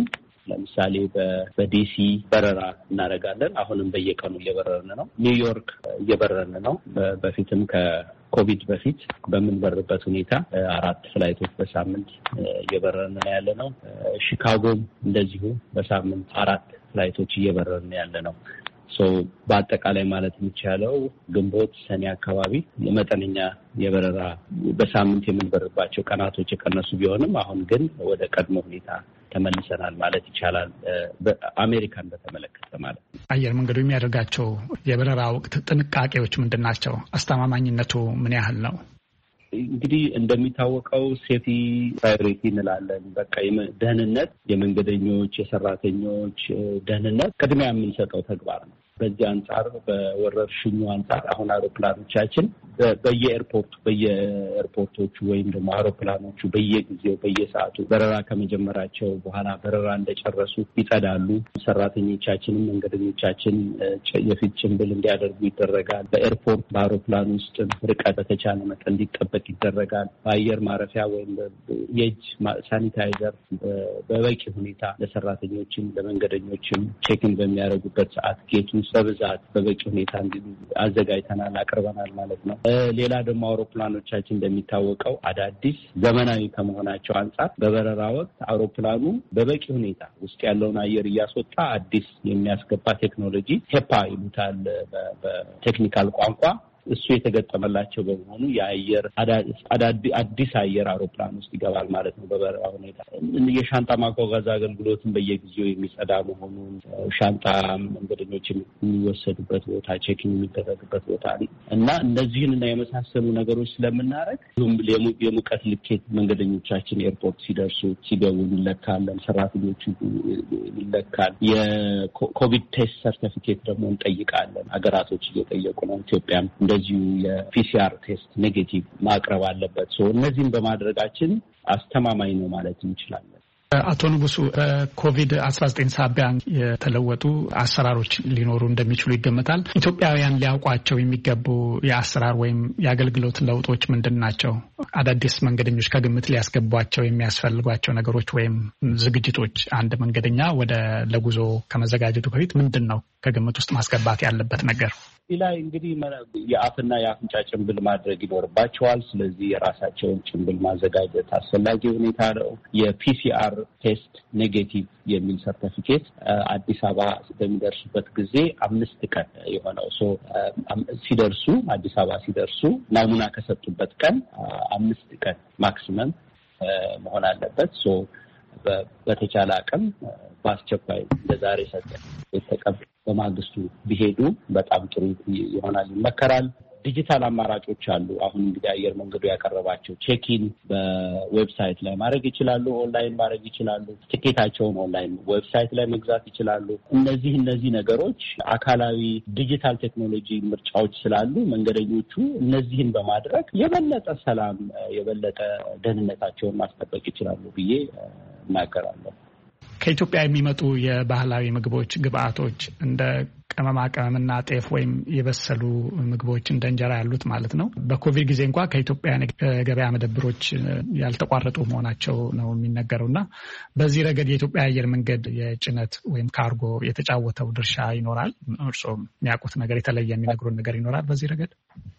ለምሳሌ በዲሲ በረራ እናደርጋለን። አሁንም በየቀኑ እየበረርን ነው። ኒውዮርክ እየበረርን ነው። በፊትም ከኮቪድ በፊት በምንበርበት ሁኔታ አራት ፍላይቶች በሳምንት እየበረርን ነው ያለ ነው። ሺካጎም እንደዚሁ በሳምንት አራት ፍላይቶች እየበረርን ያለ ነው። ሶ በአጠቃላይ ማለት የሚቻለው ግንቦት ሰኔ አካባቢ የመጠነኛ የበረራ በሳምንት የምንበርባቸው ቀናቶች የቀነሱ ቢሆንም አሁን ግን ወደ ቀድሞ ሁኔታ ተመልሰናል ማለት ይቻላል። በአሜሪካን በተመለከተ ማለት ነው። አየር መንገዱ የሚያደርጋቸው የበረራ ወቅት ጥንቃቄዎች ምንድን ናቸው? አስተማማኝነቱ ምን ያህል ነው? እንግዲህ እንደሚታወቀው ሴፍቲ ፕራዮሪቲ እንላለን። በቃ ደህንነት፣ የመንገደኞች የሰራተኞች ደህንነት ቅድሚያ የምንሰጠው ተግባር ነው። በዚህ አንጻር በወረርሽኙ አንጻር አሁን አውሮፕላኖቻችን በየኤርፖርቱ በየኤርፖርቶቹ ወይም ደግሞ አውሮፕላኖቹ በየጊዜው በየሰዓቱ በረራ ከመጀመራቸው በኋላ በረራ እንደጨረሱ ይጸዳሉ። ሰራተኞቻችንም መንገደኞቻችን የፊት ጭንብል እንዲያደርጉ ይደረጋል። በኤርፖርት በአውሮፕላን ውስጥ ርቀት በተቻለ መጠን እንዲጠበቅ ይደረጋል። በአየር ማረፊያ ወይም የእጅ ሳኒታይዘር በበቂ ሁኔታ ለሰራተኞችም ለመንገደኞችም ቼክን በሚያደርጉበት ሰዓት ጌቱ በብዛት በበቂ ሁኔታ አዘጋጅተናል፣ አቅርበናል ማለት ነው። ሌላ ደግሞ አውሮፕላኖቻችን እንደሚታወቀው አዳዲስ ዘመናዊ ከመሆናቸው አንጻር በበረራ ወቅት አውሮፕላኑ በበቂ ሁኔታ ውስጥ ያለውን አየር እያስወጣ አዲስ የሚያስገባ ቴክኖሎጂ ሄፓ ይሉታል በቴክኒካል ቋንቋ እሱ የተገጠመላቸው በመሆኑ የአየር አዲስ አየር አውሮፕላን ውስጥ ይገባል ማለት ነው። በበረራ ሁኔታ የሻንጣ ማጓጓዝ አገልግሎትን በየጊዜው የሚጸዳ መሆኑን ሻንጣ መንገደኞች የሚወሰዱበት ቦታ ቼኪንግ የሚደረግበት ቦታ እና እነዚህን እና የመሳሰሉ ነገሮች ስለምናደርግ የሙቀት ልኬት መንገደኞቻችን ኤርፖርት ሲደርሱ ሲገቡ እንለካለን። ሰራተኞቹ ይለካል። የኮቪድ ቴስት ሰርቲፊኬት ደግሞ እንጠይቃለን። ሀገራቶች እየጠየቁ ነው። ኢትዮጵያም እንደዚሁ የፒሲአር ቴስት ኔጌቲቭ ማቅረብ አለበት። ሶ እነዚህን በማድረጋችን አስተማማኝ ነው ማለት እንችላለን። አቶ ንጉሱ በኮቪድ አስራ ዘጠኝ ሳቢያ የተለወጡ አሰራሮች ሊኖሩ እንደሚችሉ ይገመታል። ኢትዮጵያውያን ሊያውቋቸው የሚገቡ የአሰራር ወይም የአገልግሎት ለውጦች ምንድን ናቸው? አዳዲስ መንገደኞች ከግምት ሊያስገቧቸው የሚያስፈልጓቸው ነገሮች ወይም ዝግጅቶች፣ አንድ መንገደኛ ወደ ለጉዞ ከመዘጋጀቱ በፊት ምንድን ነው ከግምት ውስጥ ማስገባት ያለበት ነገር? እዚህ ላይ እንግዲህ የአፍና የአፍንጫ ጭንብል ማድረግ ይኖርባቸዋል። ስለዚህ የራሳቸውን ጭንብል ማዘጋጀት አስፈላጊ ሁኔታ ነው። የፒሲአር ቴስት ኔጌቲቭ የሚል ሰርቲፊኬት አዲስ አበባ በሚደርሱበት ጊዜ አምስት ቀን የሆነው ሶ ሲደርሱ አዲስ አበባ ሲደርሱ ናሙና ከሰጡበት ቀን አምስት ቀን ማክሲመም መሆን አለበት። ሶ በተቻለ አቅም በአስቸኳይ ለዛሬ ሰጠን የተቀበሉ በማግስቱ ቢሄዱ በጣም ጥሩ ይሆናል፣ ይመከራል። ዲጂታል አማራጮች አሉ። አሁን እንግዲህ አየር መንገዱ ያቀረባቸው ቼኪን በዌብሳይት ላይ ማድረግ ይችላሉ፣ ኦንላይን ማድረግ ይችላሉ። ትኬታቸውን ኦንላይን ዌብሳይት ላይ መግዛት ይችላሉ። እነዚህ እነዚህ ነገሮች አካላዊ ዲጂታል ቴክኖሎጂ ምርጫዎች ስላሉ መንገደኞቹ እነዚህን በማድረግ የበለጠ ሰላም የበለጠ ደህንነታቸውን ማስጠበቅ ይችላሉ ብዬ እናገራለሁ። ከኢትዮጵያ የሚመጡ የባህላዊ ምግቦች ግብአቶች እንደ ቅመማ ቅመምና ጤፍ ወይም የበሰሉ ምግቦች እንደ እንጀራ ያሉት ማለት ነው በኮቪድ ጊዜ እንኳ ከኢትዮጵያ ገበያ መደብሮች ያልተቋረጡ መሆናቸው ነው የሚነገረው እና በዚህ ረገድ የኢትዮጵያ አየር መንገድ የጭነት ወይም ካርጎ የተጫወተው ድርሻ ይኖራል? እርስዎ የሚያውቁት ነገር የተለየ የሚነግሩን ነገር ይኖራል በዚህ ረገድ?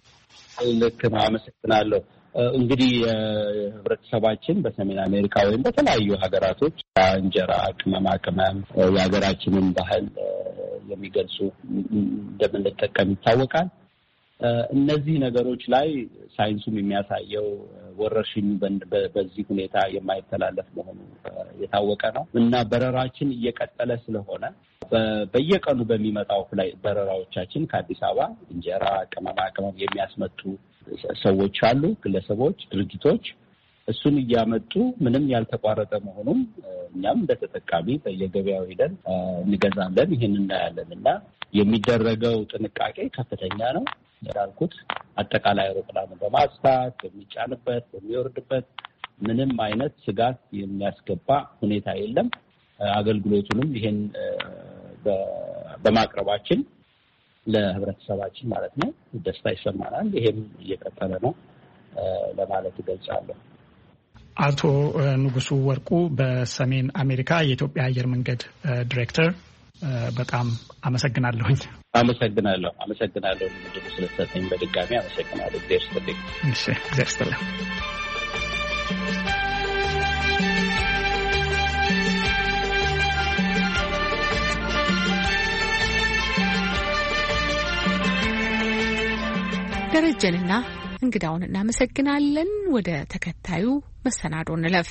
ልክ ነው። አመሰግናለሁ። እንግዲህ ህብረተሰባችን በሰሜን አሜሪካ ወይም በተለያዩ ሀገራቶች እንጀራ፣ ቅመማ ቅመም የሀገራችንን ባህል የሚገልጹ እንደምንጠቀም ይታወቃል። እነዚህ ነገሮች ላይ ሳይንሱም የሚያሳየው ወረርሽኙ በዚህ ሁኔታ የማይተላለፍ መሆኑ የታወቀ ነው እና በረራችን እየቀጠለ ስለሆነ በየቀኑ በሚመጣው ላይ በረራዎቻችን ከአዲስ አበባ እንጀራ፣ ቅመማ ቅመም የሚያስመጡ ሰዎች አሉ፣ ግለሰቦች፣ ድርጅቶች እሱን እያመጡ ምንም ያልተቋረጠ መሆኑም እኛም እንደተጠቃሚ በየገበያው ሄደን እንገዛለን። ይህን እናያለን እና የሚደረገው ጥንቃቄ ከፍተኛ ነው። እንዳልኩት አጠቃላይ አውሮፕላኑ በማስታት በሚጫንበት በሚወርድበት ምንም አይነት ስጋት የሚያስገባ ሁኔታ የለም። አገልግሎቱንም ይሄን በማቅረባችን ለህብረተሰባችን ማለት ነው ደስታ ይሰማናል። ይሄም እየቀጠለ ነው ለማለት እገልጻለሁ። አቶ ንጉሱ ወርቁ በሰሜን አሜሪካ የኢትዮጵያ አየር መንገድ ዲሬክተር፣ በጣም አመሰግናለሁኝ። አመሰግናለሁ አመሰግናለሁ ምድር ስለተሰጠኝ በድጋሚ አመሰግናለሁ። እግዚአብሔር ይስጥልኝ። እሺ እግዚአብሔር ይስጥልኝ። ደረጀንና እንግዳውን እናመሰግናለን። ወደ ተከታዩ መሰናዶ እንለፍ።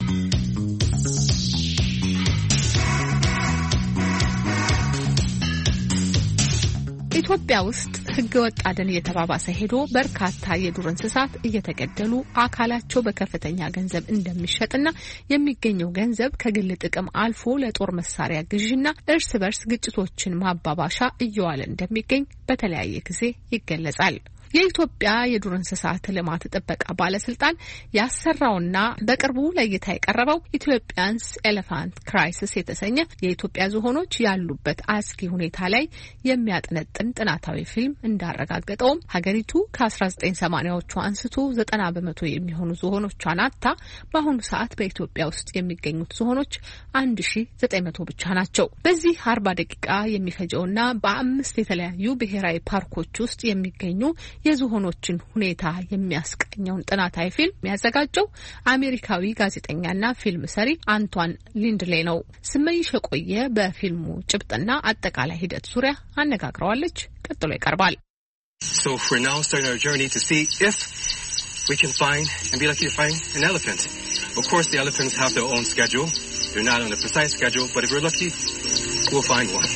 ኢትዮጵያ ውስጥ ህገወጥ አደን እየተባባሰ ሄዶ በርካታ የዱር እንስሳት እየተገደሉ አካላቸው በከፍተኛ ገንዘብ እንደሚሸጥና የሚገኘው ገንዘብ ከግል ጥቅም አልፎ ለጦር መሳሪያ ግዥና እርስ በርስ ግጭቶችን ማባባሻ እየዋለ እንደሚገኝ በተለያየ ጊዜ ይገለጻል። የኢትዮጵያ የዱር እንስሳት ልማት ጥበቃ ባለስልጣን ያሰራውና በቅርቡ ለእይታ የቀረበው ኢትዮጵያንስ ኤሌፋንት ክራይሲስ የተሰኘ የኢትዮጵያ ዝሆኖች ያሉበት አስጊ ሁኔታ ላይ የሚያጠነጥን ጥናታዊ ፊልም እንዳረጋገጠውም ሀገሪቱ ከአስራ ዘጠኝ ሰማኒያዎቹ አንስቶ ዘጠና በመቶ የሚሆኑ ዝሆኖቿን አጥታ በአሁኑ ሰዓት በኢትዮጵያ ውስጥ የሚገኙት ዝሆኖች አንድ ሺ ዘጠኝ መቶ ብቻ ናቸው። በዚህ አርባ ደቂቃ የሚፈጀውና በአምስት የተለያዩ ብሔራዊ ፓርኮች ውስጥ የሚገኙ የዝሆኖችን ሁኔታ የሚያስቀኘውን ጥናታዊ ፊልም የሚያዘጋጀው አሜሪካዊ ጋዜጠኛና ፊልም ሰሪ አንቷን ሊንድሌ ነው። ስመኝሽ የቆየ በፊልሙ ጭብጥና አጠቃላይ ሂደት ዙሪያ አነጋግረዋለች። ቀጥሎ ይቀርባል። So we're now starting our journey to see if we can find and be lucky to find an elephant. Of course, the elephants have their own schedule. They're not on a precise schedule, but if we're lucky, we'll find one.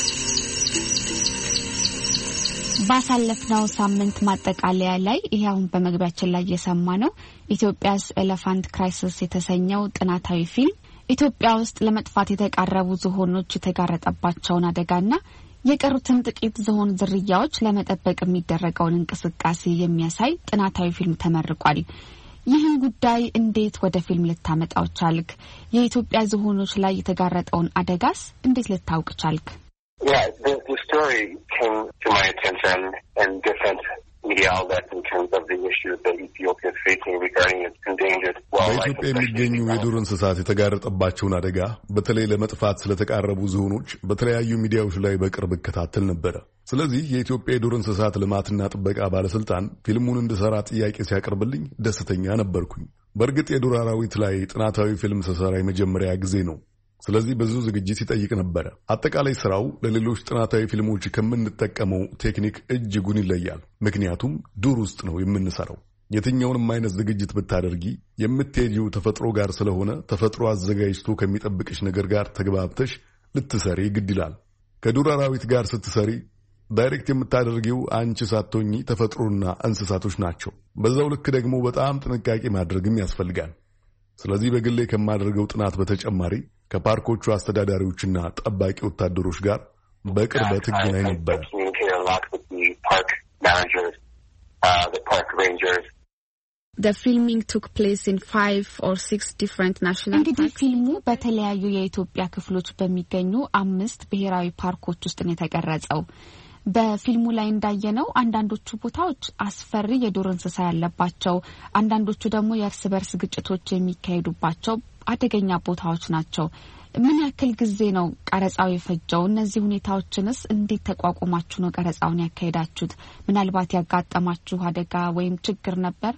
ባሳለፍነው ሳምንት ማጠቃለያ ላይ ይሄውን በመግቢያችን ላይ የሰማነው ኢትዮጵያስ ኤሌፋንት ክራይሲስ የተሰኘው ጥናታዊ ፊልም ኢትዮጵያ ውስጥ ለመጥፋት የተቃረቡ ዝሆኖች የተጋረጠባቸውን አደጋና የቀሩትን ጥቂት ዝሆን ዝርያዎች ለመጠበቅ የሚደረገውን እንቅስቃሴ የሚያሳይ ጥናታዊ ፊልም ተመርቋል። ይህን ጉዳይ እንዴት ወደ ፊልም ልታመጣው ቻልክ? የኢትዮጵያ ዝሆኖች ላይ የተጋረጠውን አደጋስ እንዴት ልታውቅ ቻልክ? Yeah, the, the story came to my attention in different media outlets in terms of the issues that Ethiopia is facing regarding its endangered wildlife. በኢትዮጵያ የሚገኙ የዱር እንስሳት የተጋረጠባቸውን አደጋ በተለይ ለመጥፋት ስለተቃረቡ ዝሆኖች በተለያዩ ሚዲያዎች ላይ በቅርብ እከታተል ነበረ። ስለዚህ የኢትዮጵያ የዱር እንስሳት ልማትና ጥበቃ ባለስልጣን ፊልሙን እንድሰራ ጥያቄ ሲያቀርብልኝ ደስተኛ ነበርኩኝ። በእርግጥ የዱር አራዊት ላይ ጥናታዊ ፊልም ስሰራ የመጀመሪያ ጊዜ ነው። ስለዚህ ብዙ ዝግጅት ይጠይቅ ነበር። አጠቃላይ ስራው ለሌሎች ጥናታዊ ፊልሞች ከምንጠቀመው ቴክኒክ እጅጉን ይለያል። ምክንያቱም ዱር ውስጥ ነው የምንሰራው። የትኛውንም አይነት ዝግጅት ብታደርጊ የምትሄጂው ተፈጥሮ ጋር ስለሆነ ተፈጥሮ አዘጋጅቶ ከሚጠብቅሽ ነገር ጋር ተግባብተሽ ልትሰሪ ግድ ይላል። ከዱር አራዊት ጋር ስትሰሪ ዳይሬክት የምታደርጊው አንቺ ሳትሆኚ ተፈጥሮና እንስሳቶች ናቸው። በዛው ልክ ደግሞ በጣም ጥንቃቄ ማድረግም ያስፈልጋል። ስለዚህ በግሌ ከማደርገው ጥናት በተጨማሪ ከፓርኮቹ አስተዳዳሪዎችና ጠባቂ ወታደሮች ጋር በቅርበት እገናኝ ነበር። The filming took place in five or six different national parks. እንግዲህ ፊልሙ በተለያዩ የኢትዮጵያ ክፍሎች በሚገኙ አምስት ብሔራዊ ፓርኮች ውስጥ ነው የተቀረጸው። በፊልሙ ላይ እንዳየነው አንዳንዶቹ ቦታዎች አስፈሪ የዱር እንስሳ ያለባቸው፣ አንዳንዶቹ ደግሞ የእርስ በርስ ግጭቶች የሚካሄዱባቸው አደገኛ ቦታዎች ናቸው። ምን ያክል ጊዜ ነው ቀረጻው የፈጀው? እነዚህ ሁኔታዎችንስ እንዴት ተቋቁማችሁ ነው ቀረጻውን ያካሄዳችሁት? ምናልባት ያጋጠማችሁ አደጋ ወይም ችግር ነበር?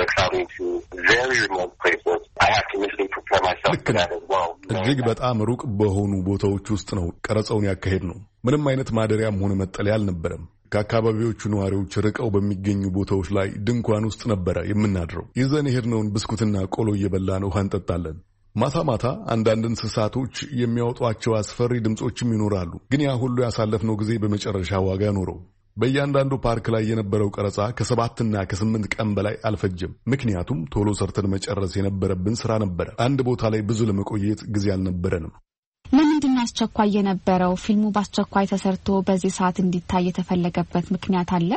እጅግ በጣም ሩቅ በሆኑ ቦታዎች ውስጥ ነው ቀረጻውን ያካሄድ ነው። ምንም አይነት ማደሪያም ሆነ መጠለያ አልነበረም። ከአካባቢዎቹ ነዋሪዎች ርቀው በሚገኙ ቦታዎች ላይ ድንኳን ውስጥ ነበረ የምናድረው። ይዘን የሄድነውን ብስኩትና ቆሎ እየበላን ውሃ እንጠጣለን። ማታ ማታ አንዳንድ እንስሳቶች የሚያወጧቸው አስፈሪ ድምጾችም ይኖራሉ። ግን ያ ሁሉ ያሳለፍነው ጊዜ በመጨረሻ ዋጋ ኖረው። በእያንዳንዱ ፓርክ ላይ የነበረው ቀረጻ ከሰባትና ከስምንት ቀን በላይ አልፈጀም። ምክንያቱም ቶሎ ሰርተን መጨረስ የነበረብን ስራ ነበረ። አንድ ቦታ ላይ ብዙ ለመቆየት ጊዜ አልነበረንም። ለምንድን ነው አስቸኳይ የነበረው? ፊልሙ በአስቸኳይ ተሰርቶ በዚህ ሰዓት እንዲታይ የተፈለገበት ምክንያት አለ?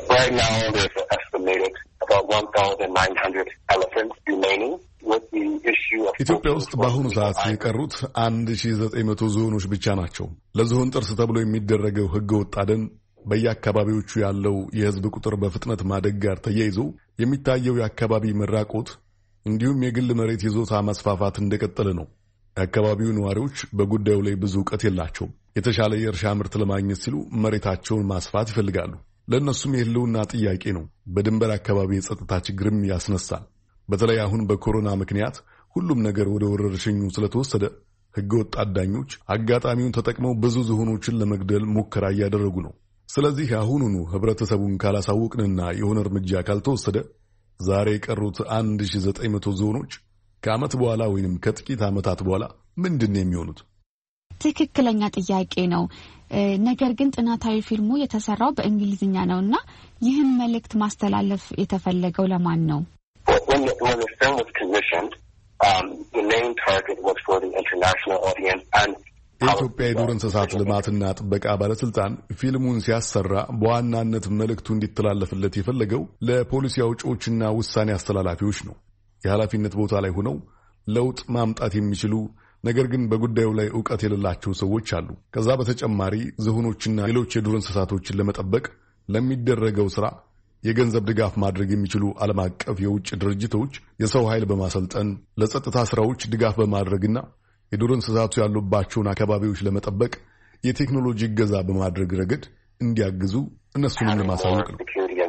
ኢትዮጵያ ውስጥ በአሁኑ ሰዓት የቀሩት አንድ ሺህ ዘጠኝ መቶ ዝሆኖች ብቻ ናቸው። ለዝሆን ጥርስ ተብሎ የሚደረገው ህገወጥ አደን በየአካባቢዎቹ ያለው የህዝብ ቁጥር በፍጥነት ማደግ ጋር ተያይዞ የሚታየው የአካባቢ መራቆት እንዲሁም የግል መሬት ይዞታ መስፋፋት እንደቀጠለ ነው። የአካባቢው ነዋሪዎች በጉዳዩ ላይ ብዙ ዕውቀት የላቸውም። የተሻለ የእርሻ ምርት ለማግኘት ሲሉ መሬታቸውን ማስፋት ይፈልጋሉ። ለእነሱም የህልውና ጥያቄ ነው። በድንበር አካባቢ የጸጥታ ችግርም ያስነሳል። በተለይ አሁን በኮሮና ምክንያት ሁሉም ነገር ወደ ወረርሽኙ ስለተወሰደ ህገወጥ አዳኞች አጋጣሚውን ተጠቅመው ብዙ ዝሆኖችን ለመግደል ሙከራ እያደረጉ ነው። ስለዚህ አሁኑኑ ህብረተሰቡን ካላሳወቅንና የሆነ እርምጃ ካልተወሰደ ዛሬ የቀሩት አንድ ሺህ ዘጠኝ መቶ ዝሆኖች ከዓመት በኋላ ወይንም ከጥቂት ዓመታት በኋላ ምንድን ነው የሚሆኑት? ትክክለኛ ጥያቄ ነው። ነገር ግን ጥናታዊ ፊልሙ የተሰራው በእንግሊዝኛ ነውና ይህን መልእክት ማስተላለፍ የተፈለገው ለማን ነው? When the, when the film was commissioned, um, the main target was for the international audience and የኢትዮጵያ የዱር እንስሳት ልማትና ጥበቃ ባለስልጣን ፊልሙን ሲያሰራ በዋናነት መልእክቱ እንዲተላለፍለት የፈለገው ለፖሊሲ አውጪዎችና ውሳኔ አስተላላፊዎች ነው። የኃላፊነት ቦታ ላይ ሆነው ለውጥ ማምጣት የሚችሉ ነገር ግን በጉዳዩ ላይ ዕውቀት የሌላቸው ሰዎች አሉ። ከዛ በተጨማሪ ዝሆኖችና ሌሎች የዱር እንስሳቶችን ለመጠበቅ ለሚደረገው ስራ የገንዘብ ድጋፍ ማድረግ የሚችሉ ዓለም አቀፍ የውጭ ድርጅቶች የሰው ኃይል በማሰልጠን ለጸጥታ ስራዎች ድጋፍ በማድረግና የዱር እንስሳቱ ያሉባቸውን አካባቢዎች ለመጠበቅ የቴክኖሎጂ እገዛ በማድረግ ረገድ እንዲያግዙ እነሱንም ለማሳወቅ ነው።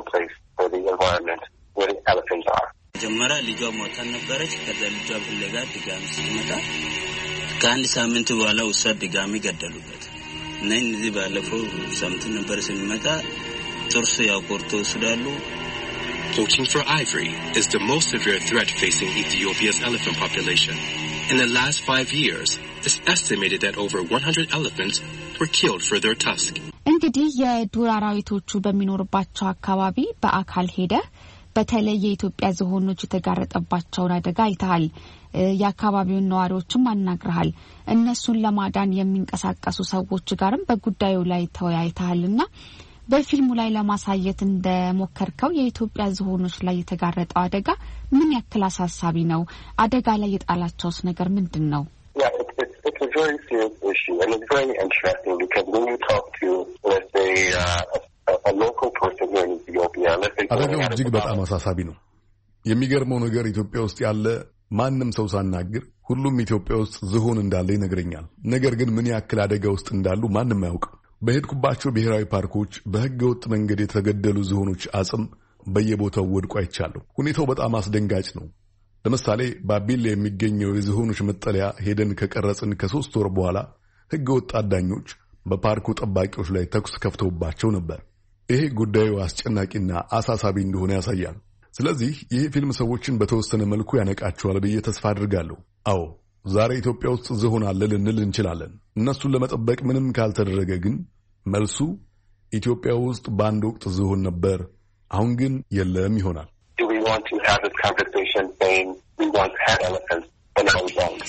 መጀመሪያ ልጇ ሞታ ነበረች። ከዛ ልጇ ፍለጋ ድጋሚ ሲመጣ ከአንድ ሳምንት በኋላ ውሳ ድጋሚ ገደሉበት እና እነዚህ ባለፈው ሳምንት ነበር ሲመጣ ጥርሱ ያቆርጦ ስላሉ Poaching for ivory is the most severe threat facing Ethiopia's elephant population. In the last five years, it's estimated that over one hundred elephants were killed for their tusk. እንግዲህ የዱር አራዊቶቹ በሚኖርባቸው አካባቢ በአካል ሄደ በተለይ የኢትዮጵያ ዝሆኖች የተጋረጠባቸውን አደጋ አይተሃል። የአካባቢውን ነዋሪዎችም አናግረሃል። እነሱን ለማዳን የሚንቀሳቀሱ ሰዎች ጋርም በጉዳዩ ላይ ተወያይተሃልና በፊልሙ ላይ ለማሳየት እንደሞከርከው የኢትዮጵያ ዝሆኖች ላይ የተጋረጠው አደጋ ምን ያክል አሳሳቢ ነው? አደጋ ላይ የጣላቸውስ ነገር ምንድን ነው? Yeah, it's, it's, it's a very serious issue, and it's very interesting because when you talk to, let's say, uh, a, a local person here in Ethiopia, let's say... አደጋው እጅግ በጣም አሳሳቢ ነው። የሚገርመው ነገር ኢትዮጵያ ውስጥ ያለ ማንም ሰው ሳናግር ሁሉም ኢትዮጵያ ውስጥ ዝሆን እንዳለ ይነግረኛል። ነገር ግን ምን ያክል አደጋ ውስጥ እንዳሉ ማንም አያውቅም። በሄድኩባቸው ብሔራዊ ፓርኮች በሕገ ወጥ መንገድ የተገደሉ ዝሆኖች አጽም በየቦታው ወድቆ አይቻለሁ። ሁኔታው በጣም አስደንጋጭ ነው። ለምሳሌ ባቢሌ የሚገኘው የዝሆኖች መጠለያ ሄደን ከቀረጽን ከሶስት ወር በኋላ ሕገ ወጥ አዳኞች በፓርኩ ጠባቂዎች ላይ ተኩስ ከፍተውባቸው ነበር። ይሄ ጉዳዩ አስጨናቂና አሳሳቢ እንደሆነ ያሳያል። ስለዚህ ይህ ፊልም ሰዎችን በተወሰነ መልኩ ያነቃቸዋል ብዬ ተስፋ አድርጋለሁ። አዎ ዛሬ ኢትዮጵያ ውስጥ ዝሆን አለ ልንል እንችላለን። እነሱን ለመጠበቅ ምንም ካልተደረገ ግን መልሱ ኢትዮጵያ ውስጥ በአንድ ወቅት ዝሆን ነበር፣ አሁን ግን የለም ይሆናል። Do we want to have this conversation saying we once had elephants but now we don't?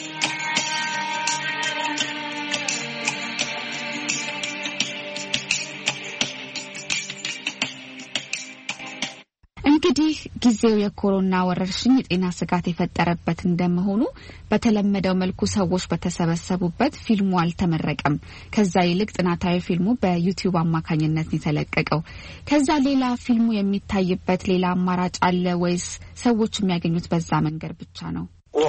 እንግዲህ ጊዜው የኮሮና ወረርሽኝ የጤና ስጋት የፈጠረበት እንደመሆኑ በተለመደው መልኩ ሰዎች በተሰበሰቡበት ፊልሙ አልተመረቀም። ከዛ ይልቅ ጥናታዊ ፊልሙ በዩቲዩብ አማካኝነት የተለቀቀው። ከዛ ሌላ ፊልሙ የሚታይበት ሌላ አማራጭ አለ ወይስ ሰዎች የሚያገኙት በዛ መንገድ ብቻ ነው?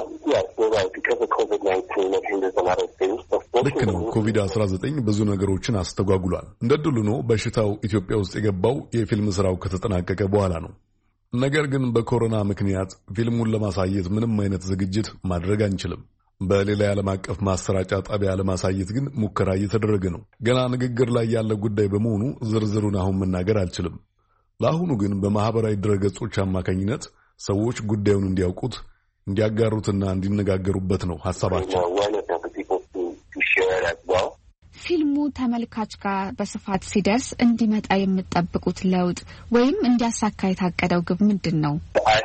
ልክ ነው። ኮቪድ አስራ ዘጠኝ ብዙ ነገሮችን አስተጓጉሏል። እንደ ድሉ ነው በሽታው ኢትዮጵያ ውስጥ የገባው የፊልም ስራው ከተጠናቀቀ በኋላ ነው። ነገር ግን በኮሮና ምክንያት ፊልሙን ለማሳየት ምንም አይነት ዝግጅት ማድረግ አንችልም። በሌላ የዓለም አቀፍ ማሰራጫ ጣቢያ ለማሳየት ግን ሙከራ እየተደረገ ነው። ገና ንግግር ላይ ያለ ጉዳይ በመሆኑ ዝርዝሩን አሁን መናገር አልችልም። ለአሁኑ ግን በማህበራዊ ድረገጾች አማካኝነት ሰዎች ጉዳዩን እንዲያውቁት እንዲያጋሩትና እንዲነጋገሩበት ነው ሐሳባቸው። ፊልሙ ተመልካች ጋር በስፋት ሲደርስ እንዲመጣ የምትጠብቁት ለውጥ ወይም እንዲያሳካ የታቀደው ግብ ምንድን ነው?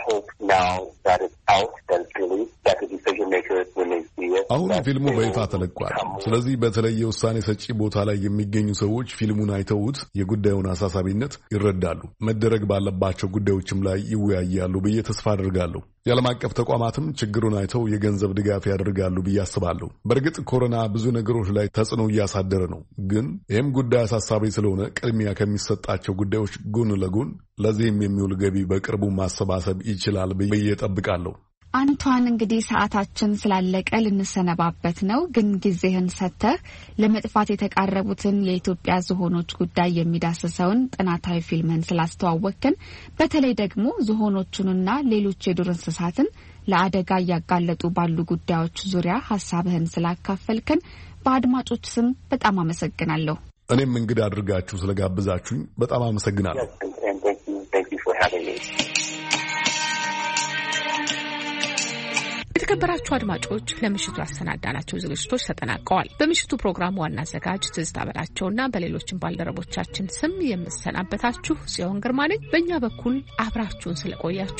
አሁን ፊልሙ በይፋ ተለቋል። ስለዚህ በተለየ ውሳኔ ሰጪ ቦታ ላይ የሚገኙ ሰዎች ፊልሙን አይተውት የጉዳዩን አሳሳቢነት ይረዳሉ። መደረግ ባለባቸው ጉዳዮችም ላይ ይወያያሉ ብዬ ተስፋ አድርጋለሁ። የዓለም አቀፍ ተቋማትም ችግሩን አይተው የገንዘብ ድጋፍ ያደርጋሉ ብዬ አስባለሁ። በእርግጥ ኮሮና ብዙ ነገሮች ላይ ተጽዕኖ እያሳደረ ነው። ግን ይህም ጉዳይ አሳሳቢ ስለሆነ ቅድሚያ ከሚሰጣቸው ጉዳዮች ጎን ለጎን ለዚህም የሚውል ገቢ በቅርቡ ማሰባሰብ ይችላል ብዬ እጠብቃለሁ። አንቷን እንግዲህ ሰዓታችን ስላለቀ ልንሰነባበት ነው። ግን ጊዜህን ሰጥተህ ለመጥፋት የተቃረቡትን የኢትዮጵያ ዝሆኖች ጉዳይ የሚዳስሰውን ጥናታዊ ፊልምህን ስላስተዋወቅን፣ በተለይ ደግሞ ዝሆኖቹንና ሌሎች የዱር እንስሳትን ለአደጋ እያጋለጡ ባሉ ጉዳዮች ዙሪያ ሀሳብህን ስላካፈልከን በአድማጮች ስም በጣም አመሰግናለሁ። እኔም እንግዳ አድርጋችሁ ስለጋብዛችሁኝ በጣም አመሰግናለሁ። የተከበራችሁ አድማጮች ለምሽቱ ያሰናዳናቸው ዝግጅቶች ተጠናቀዋል። በምሽቱ ፕሮግራም ዋና አዘጋጅ ትዝታ በላቸውና በሌሎችም ባልደረቦቻችን ስም የምሰናበታችሁ ጽዮን ግርማ ነኝ። በእኛ በኩል አብራችሁን ስለቆያችሁ